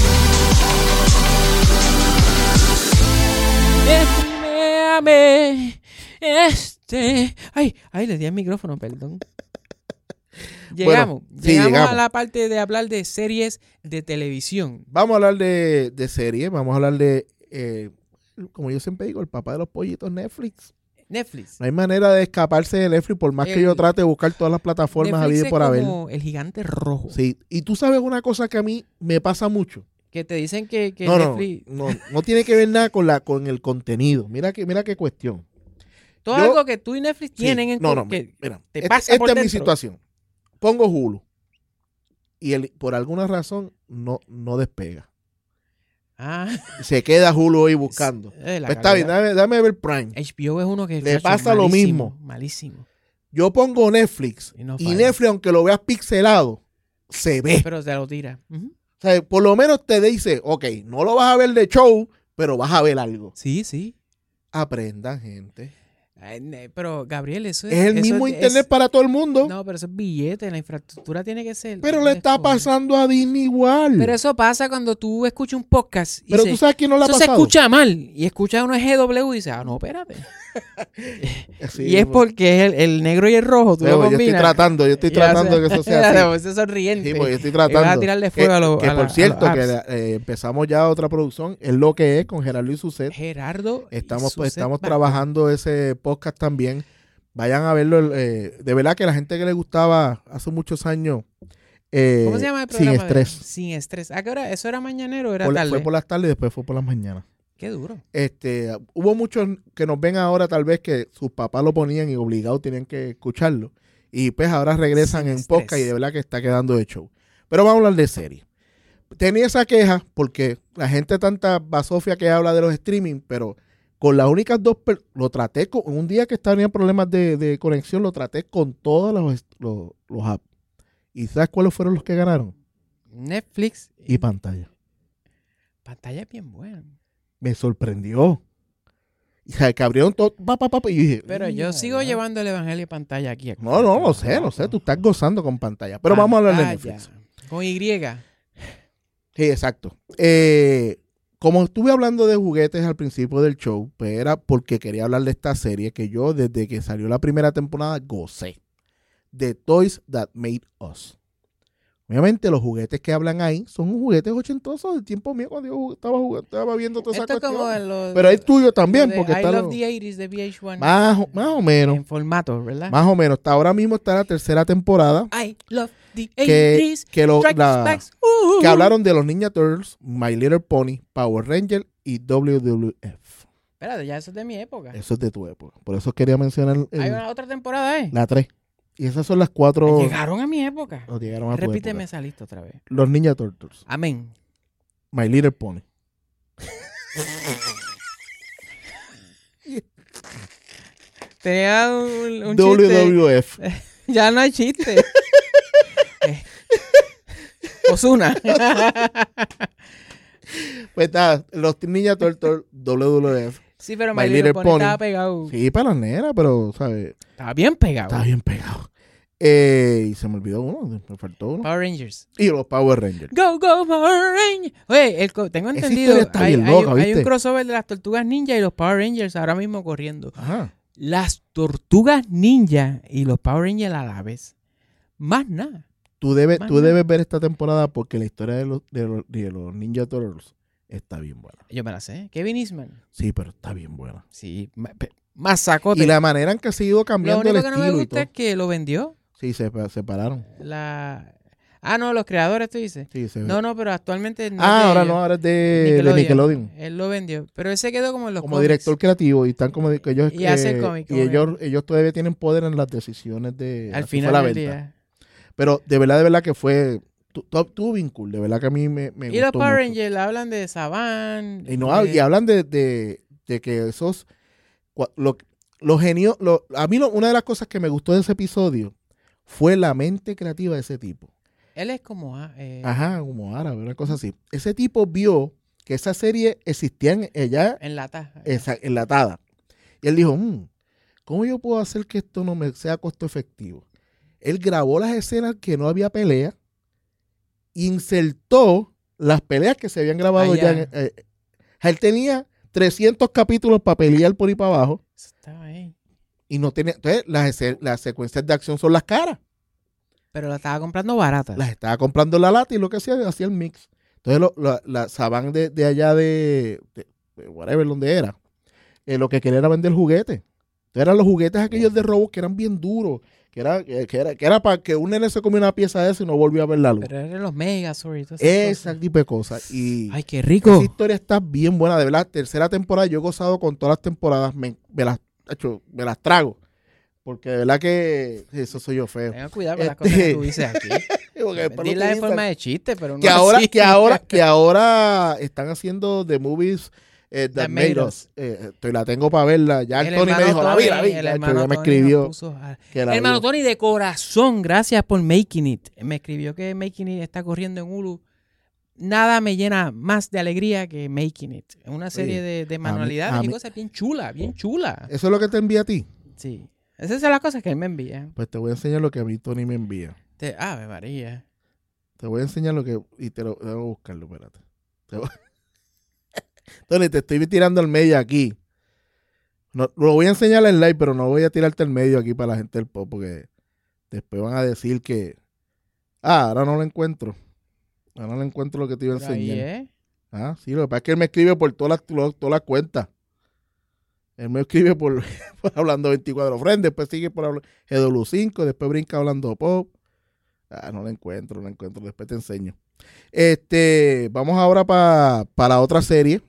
Ay, le di el micrófono, perdón. Llegamos sí, llegamos. a la parte de hablar de series de televisión. Vamos a hablar de serie. Vamos a hablar de, como yo siempre digo, el papá de los pollitos, Netflix. Netflix. No hay manera de escaparse de Netflix por más que yo trate de buscar todas las plataformas Netflix habidas es por haber. como el gigante rojo. Sí. Y tú sabes una cosa que a mí me pasa mucho. Que te dicen que No, Netflix... no tiene que ver nada con el contenido. Mira qué cuestión. Todo yo- algo que tú y Netflix Sí. tienen en No, que mira, te esta pasa por es mi dentro. situación. Pongo Hulu y por alguna razón no despega. Se queda Hulu ahí buscando. La Pues está bien, calidad. dame ver Prime. HBO es uno que... Le chacho, pasa lo malísimo, mismo. Malísimo. Yo pongo Netflix Y no y falla. Netflix, aunque lo veas pixelado, se ve. Pero te lo tira. Ujú. O sea, por lo menos te dice, ok, no lo vas a ver de show, pero vas a ver algo. Sí, sí. Aprendan, gente. Pero, Gabriel, eso Es el eso mismo internet para todo el mundo, No, pero eso es billete. La infraestructura tiene que ser... pero le está pasando a Disney igual. Pero eso pasa cuando tú escuchas un podcast y Pero dices, tú sabes quién no le ha eso se pasado. escucha mal. Y escuchas uno GW y dices, no, espérate. Sí, y es porque es el negro y el rojo. Tú lo yo estoy combinas. tratando de que eso sea así. Eso es sonriente. Sí, pues yo estoy Y vas tratando. a tirarle fuego a los que por cierto, a que los apps. empezamos ya otra producción, es lo que es con Gerardo y Suset. Gerardo. y Estamos Suset Bacon. trabajando ese podcast también. Vayan a verlo. De verdad que la gente que le gustaba hace muchos años. ¿Cómo se llama el programa? Sin estrés. Sin estrés. ¿A qué hora? ¿Eso era mañanero o era Fue tarde? por las tardes y después fue por las mañanas. Qué duro. Hubo muchos que nos ven ahora tal vez que sus papás lo ponían y obligados tenían que escucharlo. Y pues ahora regresan Sin en estrés. podcast y de verdad que está quedando de show. Pero vamos a hablar de serie. Tenía esa queja porque la gente tanta basofia que habla de los streaming, pero con las únicas dos, lo traté con un día que tenía problemas de conexión, lo traté con todos los apps. ¿Y sabes cuáles fueron los que ganaron? Netflix. Y pantalla. Pantalla bien buena. Me sorprendió. Y sabes que abrieron todo, y dije, Pero yo sigo llevando el evangelio de pantalla aquí. No, lo sé, tú estás gozando con pantalla. Pero vamos a hablar de Pantalla. Netflix. Con Y. Sí, exacto. Como estuve hablando de juguetes al principio del show, pues era porque quería hablar de esta serie que yo desde que salió la primera temporada gocé. The Toys That Made Us. Obviamente los juguetes que hablan ahí son juguetes ochentosos del tiempo mío cuando yo estaba viendo toda esa Esto es como cuestión. los... Pero es tuyo también, lo de porque I está Love the 80s de VH1. más o menos. En formato, ¿verdad? Más o menos. Hasta ahora mismo está la tercera temporada I Love the que, 80s. que, lo- Strikes la- back. que hablaron de los Ninja Turtles, My Little Pony, Power Ranger y WWF. Espérate, ya eso es de mi época. Eso es de tu época. Por eso quería mencionar Hay una otra temporada, la 3. Y esas son las 4. Llegaron a mi época. No llegaron a tu Repíteme época. esa lista otra vez. Los Ninja Turtles. Amén. My Little Pony. Tenía un chiste. WWF. Ya no hay chiste. Ozuna. Pues nada, los Ninja Turtles WWF. Sí, pero My My Little Little Pony Pony. estaba pegado. Sí, para las nenas, pero, ¿sabes? Estaba bien pegado. Estaba bien pegado. Y se me olvidó uno, me faltó uno. Power Rangers. Y los Power Rangers. Go, go, Power Rangers. Oye, tengo Esa entendido. historia está bien loca, hay ¿viste? un crossover de las Tortugas Ninja y los Power Rangers ahora mismo corriendo. Ajá. Las Tortugas Ninja y los Power Rangers a la vez. Más nada. Tú debes Más nada. ver esta temporada porque la historia de los Ninja Turtles está bien buena. Yo me la sé. Kevin Eastman. Sí, pero está bien buena. Sí. Más sacote. Y la manera en que se ha ido Lo cambiando único el que no estilo me y gusta todo. es que lo vendió. Sí, se separaron. No, los creadores, tú dices. Sí, No, pero actualmente no. ahora es de Nickelodeon. Él lo vendió. Pero él se quedó como en los Como cómics. director creativo y están como que ellos Y hace cómic, y ellos todavía tienen poder en las decisiones de Al así fue final la del venta. día. Pero de verdad que fue estuvo bien cool, de verdad que a mí me Y gustó los Power mucho. Rangers hablan de Saban. Y hablan de que esos los genios, a mí una de las cosas que me gustó de ese episodio fue la mente creativa de ese tipo. Él es como. Ajá, como árabe, una cosa así. Ese tipo vio que esa serie existía ya enlatada. Y él dijo, ¿cómo yo puedo hacer que esto no me sea costo efectivo? Él grabó las escenas que no había pelea, insertó las peleas que se habían grabado ya. Él tenía 300 capítulos para pelear por ahí para abajo. Estaba ahí. Y no tenía. Entonces, las secuencias de acción son las caras. Pero la estaba comprando barata. Las estaba comprando en la lata y lo que hacía el mix. Entonces, la Saban de allá de whatever, donde era, lo que quería era vender juguetes. Entonces, eran los juguetes aquellos de robos que eran bien duros. Que era para que un nene se comiera una pieza de eso y no volvió a ver la luz. Pero eran los Megazords y todas Ese esas cosas. tipo de cosas. Y Ay, qué rico. esa historia está bien buena. De verdad, tercera temporada, yo he gozado con todas las temporadas. Me las trago. Porque de verdad que eso soy yo feo. Tenga cuidado con las cosas que tú dices aquí. Porque después lo Dila de utilizan. forma de chiste, pero no que ahora están haciendo The Movies That Made Us. La tengo para verla. Ya el Tony me dijo, la vi. Ya me escribió. Que la Hermano vio. Tony, de corazón, gracias por Making It. Me escribió que Making It está corriendo en Hulu. Nada me llena más de alegría que Making It. Es una serie de manualidades y cosas bien chula, bien chula. ¿Eso es lo que te envía a ti? Sí. Esas son las cosas que él me envía. Pues te voy a enseñar lo que a mí Tony me envía. Ave María. Te voy a enseñar lo que... Y te lo voy a buscarlo, espérate. Tony, te estoy tirando al medio aquí. No, lo voy a enseñar en live, pero no voy a tirarte al medio aquí para la gente del pop, porque después van a decir que... ahora no lo encuentro. Ahora no encuentro lo que te iba a Pero ahí enseñar. Sí, lo que pasa es que él me escribe por todas las cuentas. Él me escribe por Hablando 24 Friends, después sigue por GW5, después brinca Hablando Pop. No lo encuentro, después te enseño. Vamos ahora para otra serie.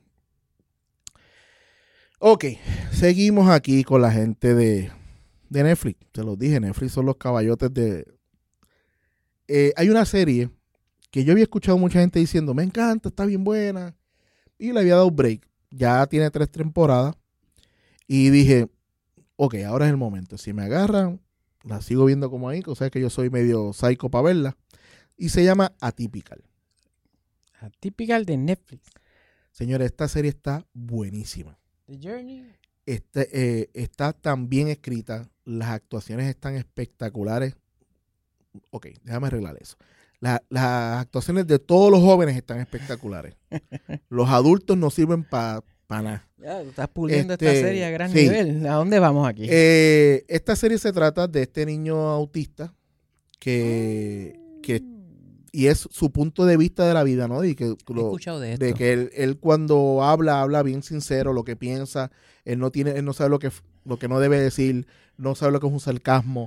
Ok, seguimos aquí con la gente de Netflix. Te los dije, Netflix son los caballotes de... hay una serie que yo había escuchado mucha gente diciendo, me encanta, está bien buena. Y le había dado break. Ya tiene 3 temporadas. Y dije, ok, ahora es el momento. Si me agarran, la sigo viendo como ahí, o sea que yo soy medio psycho para verla. Y se llama Atypical. Atypical de Netflix. Señores, esta serie está buenísima. The Journey. Está tan bien escrita. Las actuaciones están espectaculares. Ok, déjame arreglar eso. Las actuaciones de todos los jóvenes están espectaculares. Los adultos no sirven para nada. Ya, tú estás puliendo esta serie a gran nivel. ¿A dónde vamos aquí? Esta serie se trata de este niño autista que y es su punto de vista de la vida, ¿no? Y que He escuchado de esto. de que él cuando habla bien sincero, lo que piensa, él no sabe lo que no debe decir, no sabe lo que es un sarcasmo.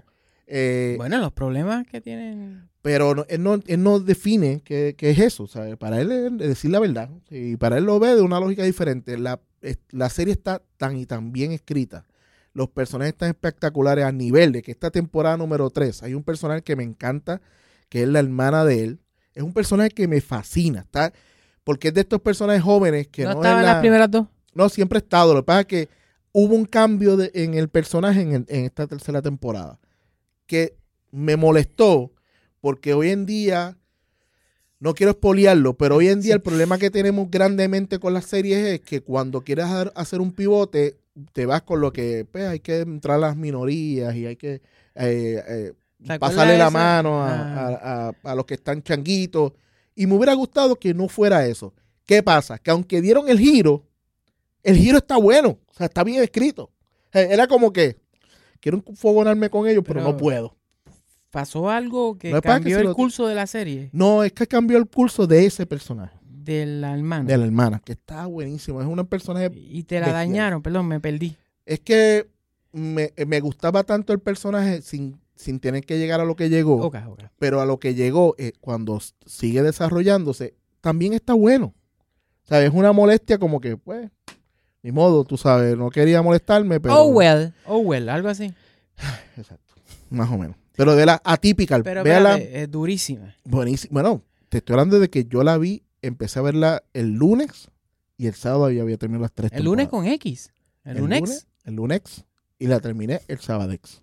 Bueno, los problemas que tienen... Pero él no define qué es eso. ¿Sabe? Para él es decir la verdad. Y para él lo ve de una lógica diferente. La serie está tan y tan bien escrita. Los personajes están espectaculares a nivel de que esta temporada número 3 hay un personaje que me encanta, que es la hermana de él. Es un personaje que me fascina. Porque es de estos personajes jóvenes que ¿No no estaban es las primeras dos? No, siempre ha estado. Lo que pasa es que hubo un cambio en el personaje en esta tercera temporada que me molestó porque hoy en día, no quiero espolearlo, pero hoy en día el problema que tenemos grandemente con las series es que cuando quieres hacer un pivote, te vas con lo que pues, hay que entrar a las minorías y hay que pasarle la mano a los que están changuitos. Y me hubiera gustado que no fuera eso. ¿Qué pasa? Que aunque dieron el giro está bueno. O sea, está bien escrito. Era como que quiero enfogonarme con ellos, pero no puedo. ¿Pasó algo que No, cambió el curso de la serie? No, es que cambió el curso de ese personaje. De la hermana. De la hermana, que está buenísimo. Es un personaje Y te la dañaron, perdón, me perdí. Es que me gustaba tanto el personaje sin tener que llegar a lo que llegó. Okay. Pero a lo que llegó, cuando sigue desarrollándose, también está bueno. O sea, es una molestia como que, pues, ni modo, tú sabes, no quería molestarme, pero... Oh, well, algo así. Exacto, más o menos. Pero de la atípica, pero véala. Es durísima. Buenísima. Bueno, te estoy hablando de que yo la vi, empecé a verla el lunes y el sábado ya había terminado las 3 El lunes con X. El lunes. El lunes y la terminé el sábadex.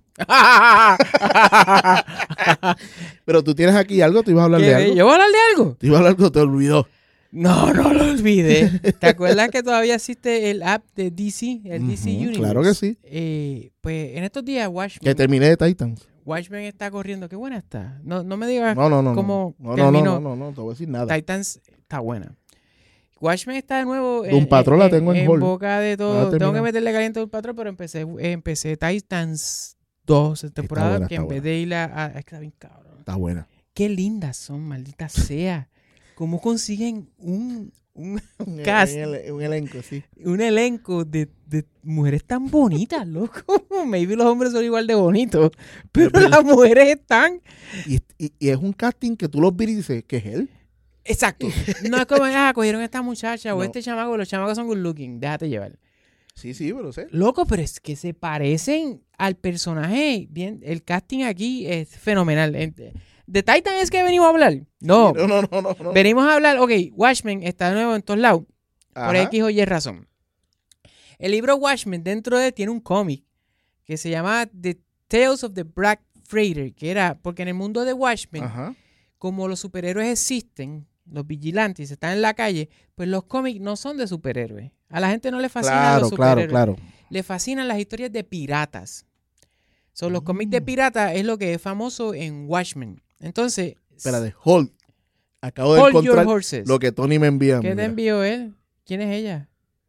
Pero tú tienes aquí algo, tú ibas a hablar de algo. ¿Yo voy a hablar de algo? Te iba a hablar de algo, te olvidó. No lo olvidé. ¿Te acuerdas que todavía existe el app de DC, el DC Universe? Claro que sí. Pues en estos días Watchmen... Que terminé de Titans. Watchmen está corriendo. Qué buena está. No me digas cómo terminó. No, te voy a decir nada. Titans está buena. Watchmen está de nuevo un Patrol la tengo en hold. boca de todo. Tengo que meterle caliente a un Patrol, pero empecé Titans 2 temporada buena, que en vez de ir está bien cabrón. Está buena. Qué lindas son, maldita sea. ¿Cómo consiguen un cast? Un elenco, sí. Un elenco de mujeres tan bonitas, loco. Maybe los hombres son igual de bonitos, pero las mujeres están... Y es un casting que tú los ves y dices, ¿qué es él? Exacto. No es como, cogieron a esta muchacha o este chamaco, los chamacos son good looking, déjate llevar. Sí, pero sé. Loco, pero es que se parecen al personaje. Bien, el casting aquí es fenomenal. ¿De Titan es que venimos a hablar? No. No. Venimos a hablar, Watchmen está de nuevo en todos lados. Ajá. Por X o Y razón. El libro Watchmen dentro de él tiene un cómic que se llama The Tales of the Black Freighter, que era, porque en el mundo de Watchmen, como los superhéroes existen, los vigilantes están en la calle, pues los cómics no son de superhéroes. A la gente no le fascinan los superhéroes. Claro. Le fascinan las historias de piratas. Los cómics de piratas es lo que es famoso en Watchmen. Entonces... Espérate, Hold. Acabo de encontrar lo que Tony me envía. ¿Qué te envió él? ¿Quién es ella?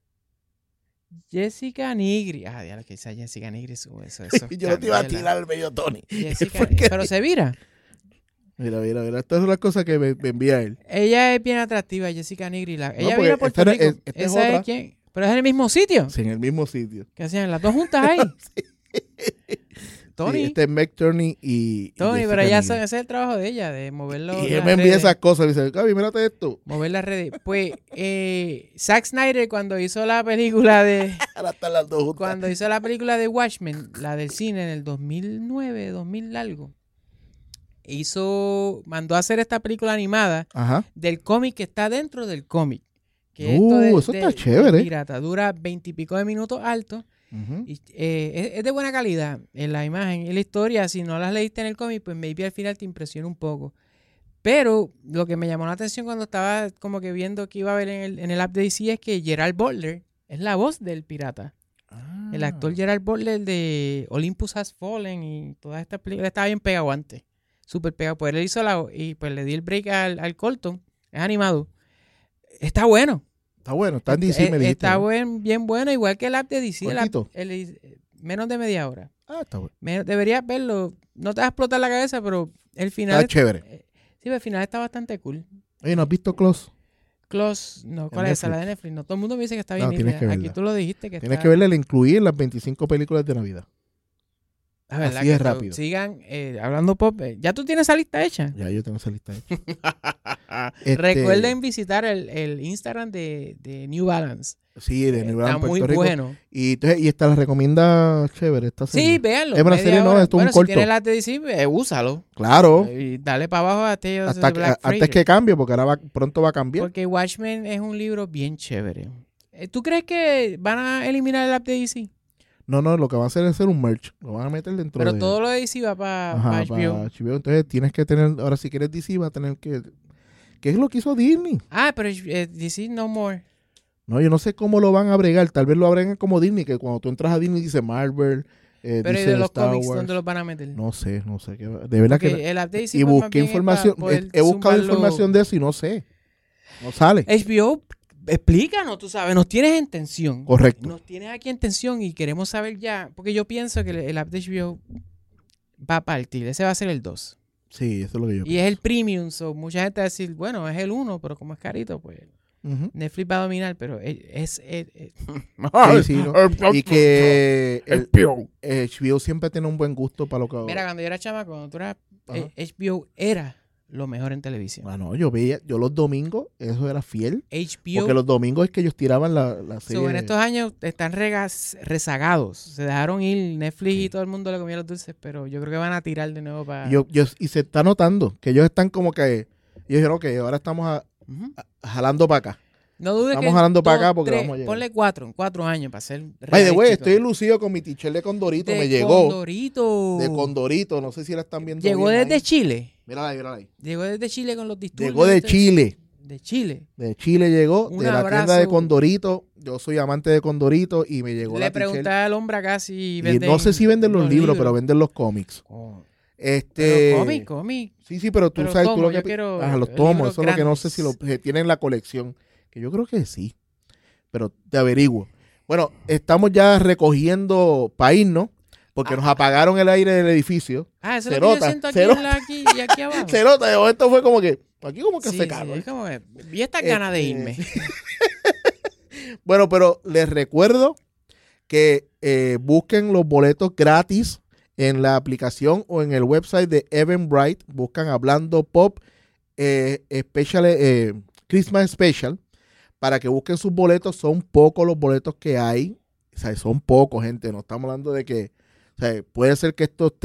Jessica Nigri. Diablo, que dice Jessica Nigri. Eso yo no te iba a tirar al medio Tony. Pero se vira. Mira. Estas son las cosas que me envía él. Ella es bien atractiva, Jessica Nigri. Ella vino a Puerto Rico. ¿Esa es quién? ¿Pero es en el mismo sitio? Sí, en el mismo sitio. ¿Qué hacían? ¿Las dos juntas ahí? Tony. Sí, es Meg Turney y Tony, pero ese es el trabajo de ella, de moverlo. Y él me envía esas cosas. Me dice, Gaby, mírate esto. Mover las redes. Pues, Zack Snyder, cuando hizo la película de... Ahora están las dos juntas. Cuando hizo la película de Watchmen, la del cine en el 2009, 2000 algo, mandó a hacer esta película animada del cómic que está dentro del cómic. Que eso está chévere. Pirata, dura 20 y pico de minutos alto. Y, es de buena calidad en la imagen y la historia. Si no las leíste en el cómic, pues maybe al final te impresiona un poco. Pero lo que me llamó la atención cuando estaba como que viendo que iba a ver en el app de DC es que Gerald Butler es la voz del pirata. El actor Gerald Butler de Olympus Has Fallen y todas estas películas estaba bien pegado antes. Súper pegado. Pues él hizo y pues le di el break al Colton. Es animado. Está bueno. Está bueno, está en DC, me dijiste. Está bien bueno, igual que el app de DC. Menos de media hora. Está bueno. Deberías verlo. No te va a explotar la cabeza, pero el final... Está chévere. Sí, pero el final está bastante cool. Oye, ¿no has visto Close? Close, no. ¿Cuál es esa? La de Netflix. No, todo el mundo me dice que está bien. Tienes que verla. Aquí tú lo dijiste que tienes que verla, la incluí en las 25 películas de Navidad. La verdad Así que es rápido. sigan hablando pop. ¿Ya tú tienes esa lista hecha? Ya yo tengo esa lista hecha. Recuerden visitar el Instagram de New Balance. Sí, de New Balance, Está muy Puerto Rico. bueno. Y esta la recomienda chévere, esta serie. Sí, véanlo. Es una media serie, no, hora. esto es un Bueno, si corto. tienes la TDC, úsalo. Claro, Y dale para abajo a Tales of hasta the Black antes Freighter. que cambie, porque ahora pronto va a cambiar. Porque Watchmen es un libro bien chévere. ¿Tú crees que van a eliminar el app de DC? No, lo que van a hacer es hacer un merch. Lo van a meter dentro Pero de... todo lo de DC va para Ajá, HBO. para HBO. Entonces tienes que tener... Ahora, si quieres DC, va a tener que... ¿Qué es lo que hizo Disney? Pero DC no more. No, yo no sé cómo lo van a bregar. Tal vez lo abreguen como Disney, que cuando tú entras a Disney dice Marvel, Pero ¿y dice de los Star cómics Wars. dónde los van a meter? No sé. De verdad Porque que... el app de DC Y pues, más busqué bien es información. para poder He buscado zumbarlo. información de eso y no sé. No sale. HBO, explícanos, tú sabes, nos tienes en tensión. Correcto. Nos tienes aquí en tensión y queremos saber ya, porque yo pienso que el app de HBO va a partir, ese va a ser el 2. Sí, eso es lo que yo Y es el premium, so mucha gente va a decir, bueno, es el 1, pero como es carito, pues Ujú. Netflix va a dominar, pero es Sí, sí, ¿no? Y que el HBO siempre tiene un buen gusto para lo que... Mira, cuando yo era chamaco, cuando tú eras, Ajá. HBO era lo mejor en televisión. Bueno, yo los domingos, eso era fiel. HBO, Porque los domingos es que ellos tiraban la serie. so, en estos años están rezagados. Se dejaron ir Netflix y todo el mundo le comía los dulces, pero yo creo que van a tirar de nuevo para... Y se está notando que ellos están como que... Ellos dijeron, ok, ahora estamos Ujú. jalando para acá. No dudes Estamos que jalando para dos, acá porque tres, vamos a llegar. ponle 4 años para ser By the way, realístico. estoy lucido con mi t-shirt de Condorito. De Me llegó. Condorito. De Condorito. No sé si la están viendo Llegó bien desde ahí. Chile. Mírala ahí. Llegó desde Chile con los disturbios. Llegó de Chile. De Chile. De Chile llegó. Un de la abrazo. tienda de Condorito. Yo soy amante de Condorito y me llegó Le la t-shirt. pregunté al hombre acá si Y venden no sé si venden los libros, pero venden los cómics. Oh. Este... Pero cómic. Sí, pero tú Pero sabes, tú tomo, lo que... yo quiero Ajá, los tomos, libros eso es lo que no grandes. sé si lo tienen en la colección. Que yo creo que sí. Pero te averiguo. Bueno, estamos ya recogiendo para irnos, porque nos apagaron el aire del edificio. Eso Se es lo que yo nota, siento aquí, se nota. aquí y aquí abajo. Se nota, de momento fue como que, aquí como que Sí, se sí, calma. es como que vi estas ganas de irme. Bueno, pero les recuerdo que busquen los boletos gratis en la aplicación o en el website de Eventbrite. Buscan Hablando Pop Christmas Special para que busquen sus boletos. Son pocos los boletos que hay. O sea, son pocos, gente. No estamos hablando de que... O sea, puede ser que esto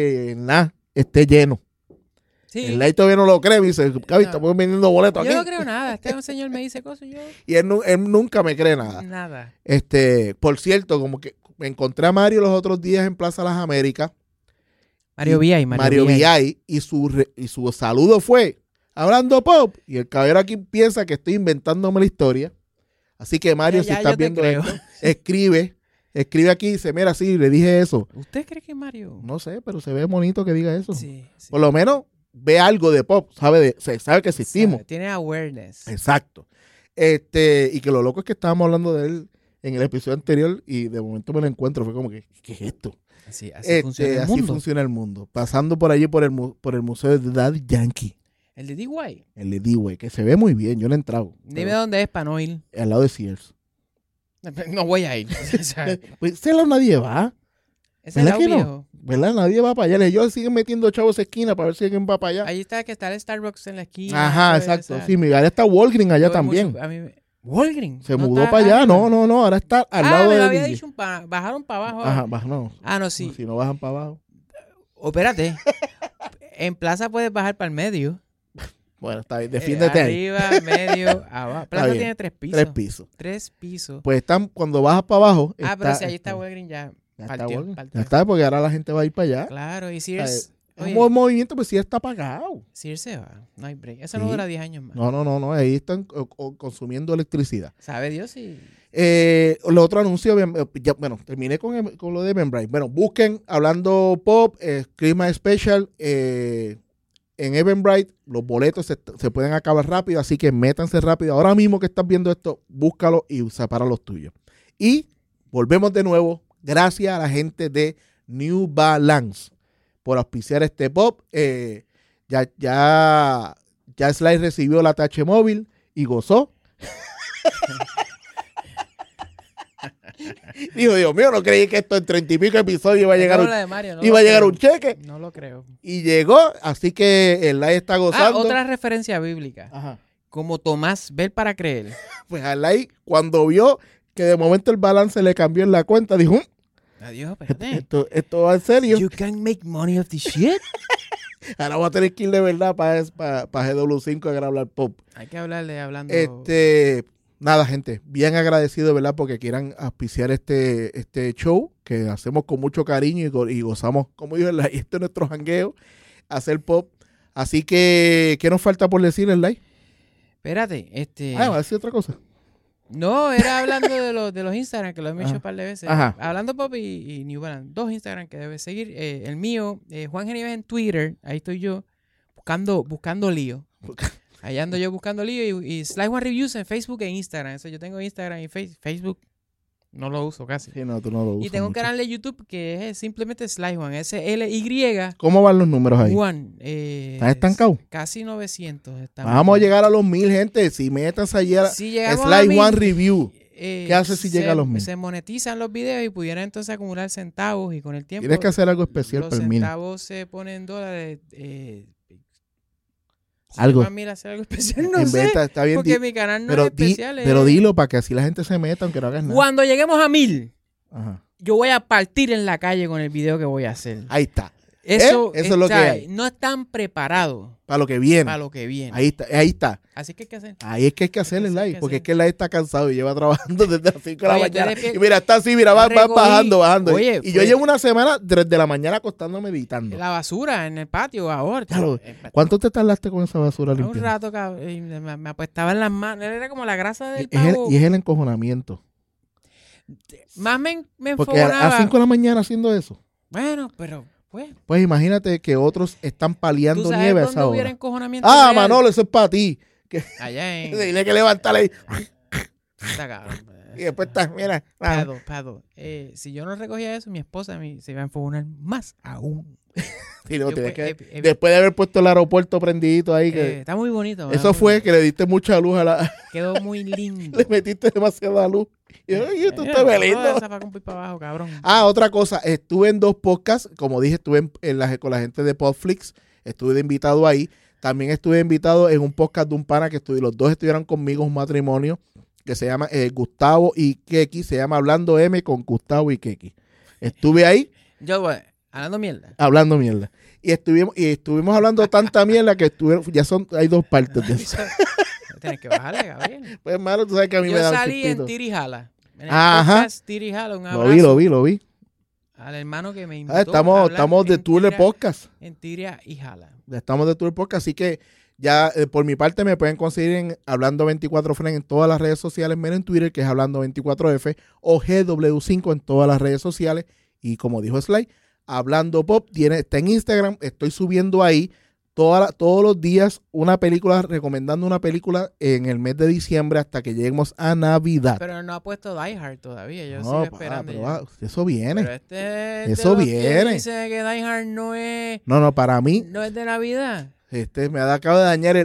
esté lleno. Sí. El ley todavía no lo cree. Dice, Gaby, estamos vendiendo boletos Yo aquí. no creo nada. Este señor me dice cosas y yo... Y él nunca me cree nada. Nada. Por cierto, como que me encontré a Mario los otros días en Plaza Las Américas. Mario Villay. Mario Villay. Y su saludo fue, Hablando Pop. Y el caballero aquí piensa que estoy inventándome la historia. Así que Mario, Ya, si estás yo te viendo creo. esto, escribe aquí y dice, mira, sí, le dije eso. ¿Usted cree que Mario? No sé, pero se ve bonito que diga eso. Sí. Por lo menos ve algo de pop, sabe que existimos. Tiene awareness. Exacto. Y que lo loco es que estábamos hablando de él en el episodio anterior y de momento me lo encuentro. Fue como que, ¿qué es esto? Así funciona el así mundo. funciona el mundo. Pasando por allí por el museo de Daddy Yankee. El de D.Y. El de D-Way, que se ve muy bien. Yo no he entrado. Dime dónde es para no ir. Al lado de Sears. No voy a ir. O sea, Pues ese lado nadie va. ese es ¿Verdad el que no? viejo. ¿Verdad? Nadie va para allá. Ellos siguen metiendo chavos a esa esquina para ver si alguien va para allá. Ahí está que está el Starbucks en la esquina. Ajá, todo exacto. eso. Sí, mi allá está Walgreens allá Yo veo también. mucho- a mí Walgreens. Se ¿No mudó está para allá. arriba? No. Ahora está al Ah, lado me lo de había dicho bajaron para abajo. Ajá, no. Ah, no, sí. Si no bajan para abajo. Espérate. En Plaza puedes bajar para el medio. Bueno, está bien. Defiéndete ahí. Arriba, medio, abajo. Plaza bien. tiene 3 pisos. 3 pisos. 3 pisos. Pues cuando bajas para abajo. Pero si ahí está Walgreens ya. Ya está, partió, Walgreens. partió. Ya está, porque ahora la gente va a ir para allá. Claro, y Sears. Es Oye, un buen movimiento, pues sí está pagado. Sears se va. No hay break. Eso Sí. no dura 10 años más. No. Ahí están consumiendo electricidad. ¿Sabe Dios si Lo otro anuncio, terminé con lo de Eventbrite. Bueno, busquen Hablando Pop, Christmas Special, en Eventbrite. Los boletos se pueden acabar rápido, así que métanse rápido. Ahora mismo que estás viendo esto, búscalo y separa los tuyos. Y volvemos de nuevo, gracias a la gente de New Balance por auspiciar este pop. Ya Sly recibió la TH móvil y gozó. Dijo, Dios mío, no creí que esto en 30 y pico episodios iba a llegar, No, la de Mario, no iba lo a llegar creo. un cheque. No lo creo. Y llegó, así que el live está gozando. Otra referencia bíblica. Ajá. Como Tomás, ver para creer. Pues al live, cuando vio que de momento el balance le cambió en la cuenta, dijo, Adiós, espérate. esto va en serio. You can make money off this shit. Ahora voy a tener que ir de verdad para GW5 a grabar pop. Hay que hablarle hablando. Nada, gente, bien agradecido de verdad porque quieran auspiciar este show que hacemos con mucho cariño y gozamos, como dijo, este es nuestro jangueo, hacer pop. Así que, ¿qué nos falta por decir el live? Espérate, Va a decir otra cosa. No, era hablando de los Instagram, que lo hemos hecho un par de veces. Ajá. Hablando Pop y New Balance. 2 Instagram que debes seguir. El mío, Juan Genieves en Twitter. Ahí estoy yo, buscando lío. Ahí ando yo buscando lío. Y Sly One Reviews en Facebook e Instagram. Eso yo tengo Instagram y Facebook. No lo uso casi. Sí, no, tú no lo usas Y tengo un mucho. canal de YouTube que es simplemente Sly One. SLY ¿Cómo van los números ahí? One. ¿Están estancados? Casi 900. Estamos. Vamos a llegar a los 1000, gente. Si métanse allí a Si llegamos a Sly 1000, One Review. ¿Qué hace si llega a los 1000? Se monetizan los videos y pudiera entonces acumular centavos y con el tiempo Tienes que hacer algo especial los para el 1000. centavos se ponen en dólares. Algo. Para mí hacer algo especial, no En sé. vez de- está bien, Porque mi canal no pero, es especial. pero dilo para que así la gente se meta aunque no hagas nada. Cuando lleguemos a 1000, Ajá. yo voy a partir en la calle con el video que voy a hacer. Ahí está. Eso es lo que hay. No están preparados Para lo que viene. para lo que viene. Ahí está. Ahí está. Así que hay que hacer. Ahí es que hay que hacer el Hay que live, porque hacer. es que el live está cansado y lleva trabajando desde las 5 de la Oye, mañana. te despiertas- Y mira, está así, mira, va recogí- bajando. Oye, y yo fue- llevo una semana desde la mañana acostándome meditando. La basura en el patio ahora. Claro. ¿Cuánto te tardaste con esa basura Un limpiando? rato, cabrón, y me apestaba en las manos. Era como la grasa del Es el- pavo. y es el encojonamiento. Más me Porque a enfogonaba. 5 de la mañana haciendo eso. Bueno, pero pues. Pues imagínate que otros están ¿Tú paleando sabes nieve a dónde esa hubiera hora. encojonamiento Ah, real? Manolo, eso es para ti. Allá en... Dile que levantarle ahí. Está cabrón. Y después está, mira. Pado. Si yo no recogía eso, mi esposa se iba a enfogonar más aún. Sí, luego Yo, tienes pues, que- después de haber puesto el aeropuerto prendidito ahí, que está muy bonito. eso fue que le diste mucha luz a la... Quedó muy lindo. Le metiste demasiada luz. Y yo, "Ay, tú te ves lindo". Para abajo, cabrón. Otra cosa, estuve en 2 podcasts, como dije, estuve con la gente de Podflix, estuve de invitado ahí, también estuve invitado en un podcast de un pana que los dos estuvieron conmigo en un matrimonio que se llama Gustavo y Keki, se llama Hablando M con Gustavo y Keki. Estuve ahí Yo, hablando mierda. hablando mierda. Y estuvimos hablando tanta mierda que hay 2 partes de eso. Tienes que bajarle, Gabriel. Pues malo, tú sabes que a mí me Yo da un salí en chispito. Tirijala. En el Ajá. podcast Tirijala, un abrazo Lo vi. al hermano que me invitó. a Estamos hablar de en tour de Tiria- podcast. En Tiria y Jala. Ya estamos de tour podcast, así que ya por mi parte me pueden conseguir en Hablando 24 Friends en todas las redes sociales, menos en Twitter, que es Hablando 24F, o GW5 en todas las redes sociales. Y como dijo Sly, Hablando Pop está en Instagram, estoy subiendo ahí todos los días recomendando una película en el mes de diciembre hasta que lleguemos a Navidad. Pero no ha puesto Die Hard todavía. Yo No, sigo pa, esperando. pero ya. eso viene. Pero este es Eso de los que viene. dice que Die Hard no es Para mí, de Navidad. acaba de dañar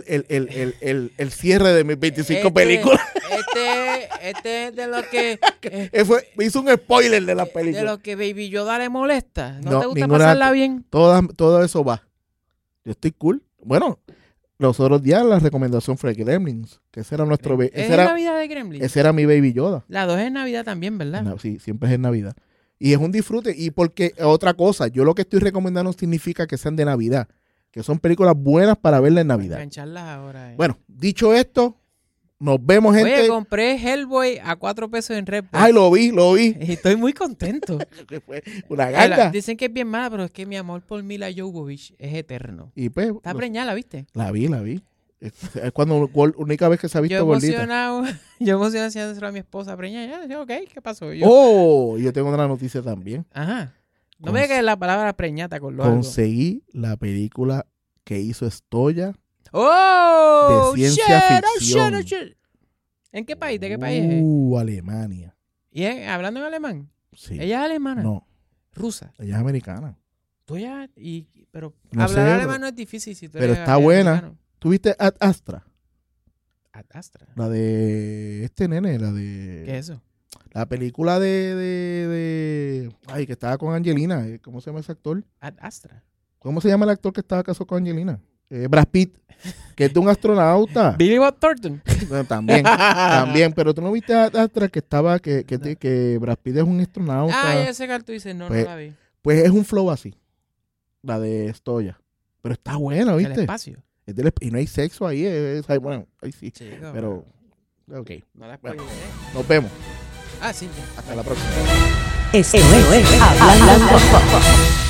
el cierre de mis 25 Este- películas. Este es de los que Me hizo un spoiler de la de película. los que Baby Yoda le molesta. ¿No, No, te gusta ninguna- pasarla bien? Todo eso va. Yo estoy cool. Bueno, los otros días la recomendación fue Gremlins, que ese era nuestro... ¿Es Ese era, Navidad de Gremlins? ese era mi Baby Yoda. La 2 es Navidad también, ¿verdad? Sí, siempre es en Navidad. Y es un disfrute. Y porque, otra cosa, yo lo que estoy recomendando no significa que sean de Navidad, que son películas buenas para verlas en Navidad. Engancharlas ahora. Bueno, dicho esto, nos vemos, gente. Oye, compré Hellboy a 4 pesos en Redbox. Ay, lo vi. Y estoy muy contento. Fue una ganga. Dicen que es bien mala, pero es que mi amor por Mila Jovovich es eterno. Y pues, Está preñada, ¿la viste? la vi. Es cuando única vez que se ha visto gordita. Yo emocionado haciéndoselo a mi esposa preñada. Ya, ok, ¿qué pasó? Yo tengo otra noticia también. Ajá. No me digas que la palabra preñata con lo algo. Conseguí la película que hizo Estoya ¡Oh! de ciencia shit, ficción. oh, shit. ¿En qué país? ¿De qué país es? Alemania. ¿Y hablando en alemán? Sí. ¿Ella es alemana? No, Rusa. ella es americana. Pero No hablar sé, alemán no es difícil si tú pero eres está buena. americano. ¿Tuviste Ad Astra? Ad Astra. La de este nene, la ¿Qué de... es eso? La película ay, que estaba con Angelina. ¿Cómo se llama ese actor? Ad Astra. ¿Cómo se llama el actor que estaba casado con Angelina? Brad Pitt, que es de un astronauta. Billy Bob Thornton. Bueno, también, pero tú no viste atrás que estaba, que Brad Pitt es un astronauta. Ah, ya sé que tú dices, no la vi. Pues es un flow así, la de Stoya. Pero está buena, ¿viste? El espacio. Y no hay sexo ahí, bueno, ahí sí. Chico, Pero, ok. no la Bueno, spoileé. nos vemos. Ah, sí. Hasta la próxima. Esto es Hablando Pop.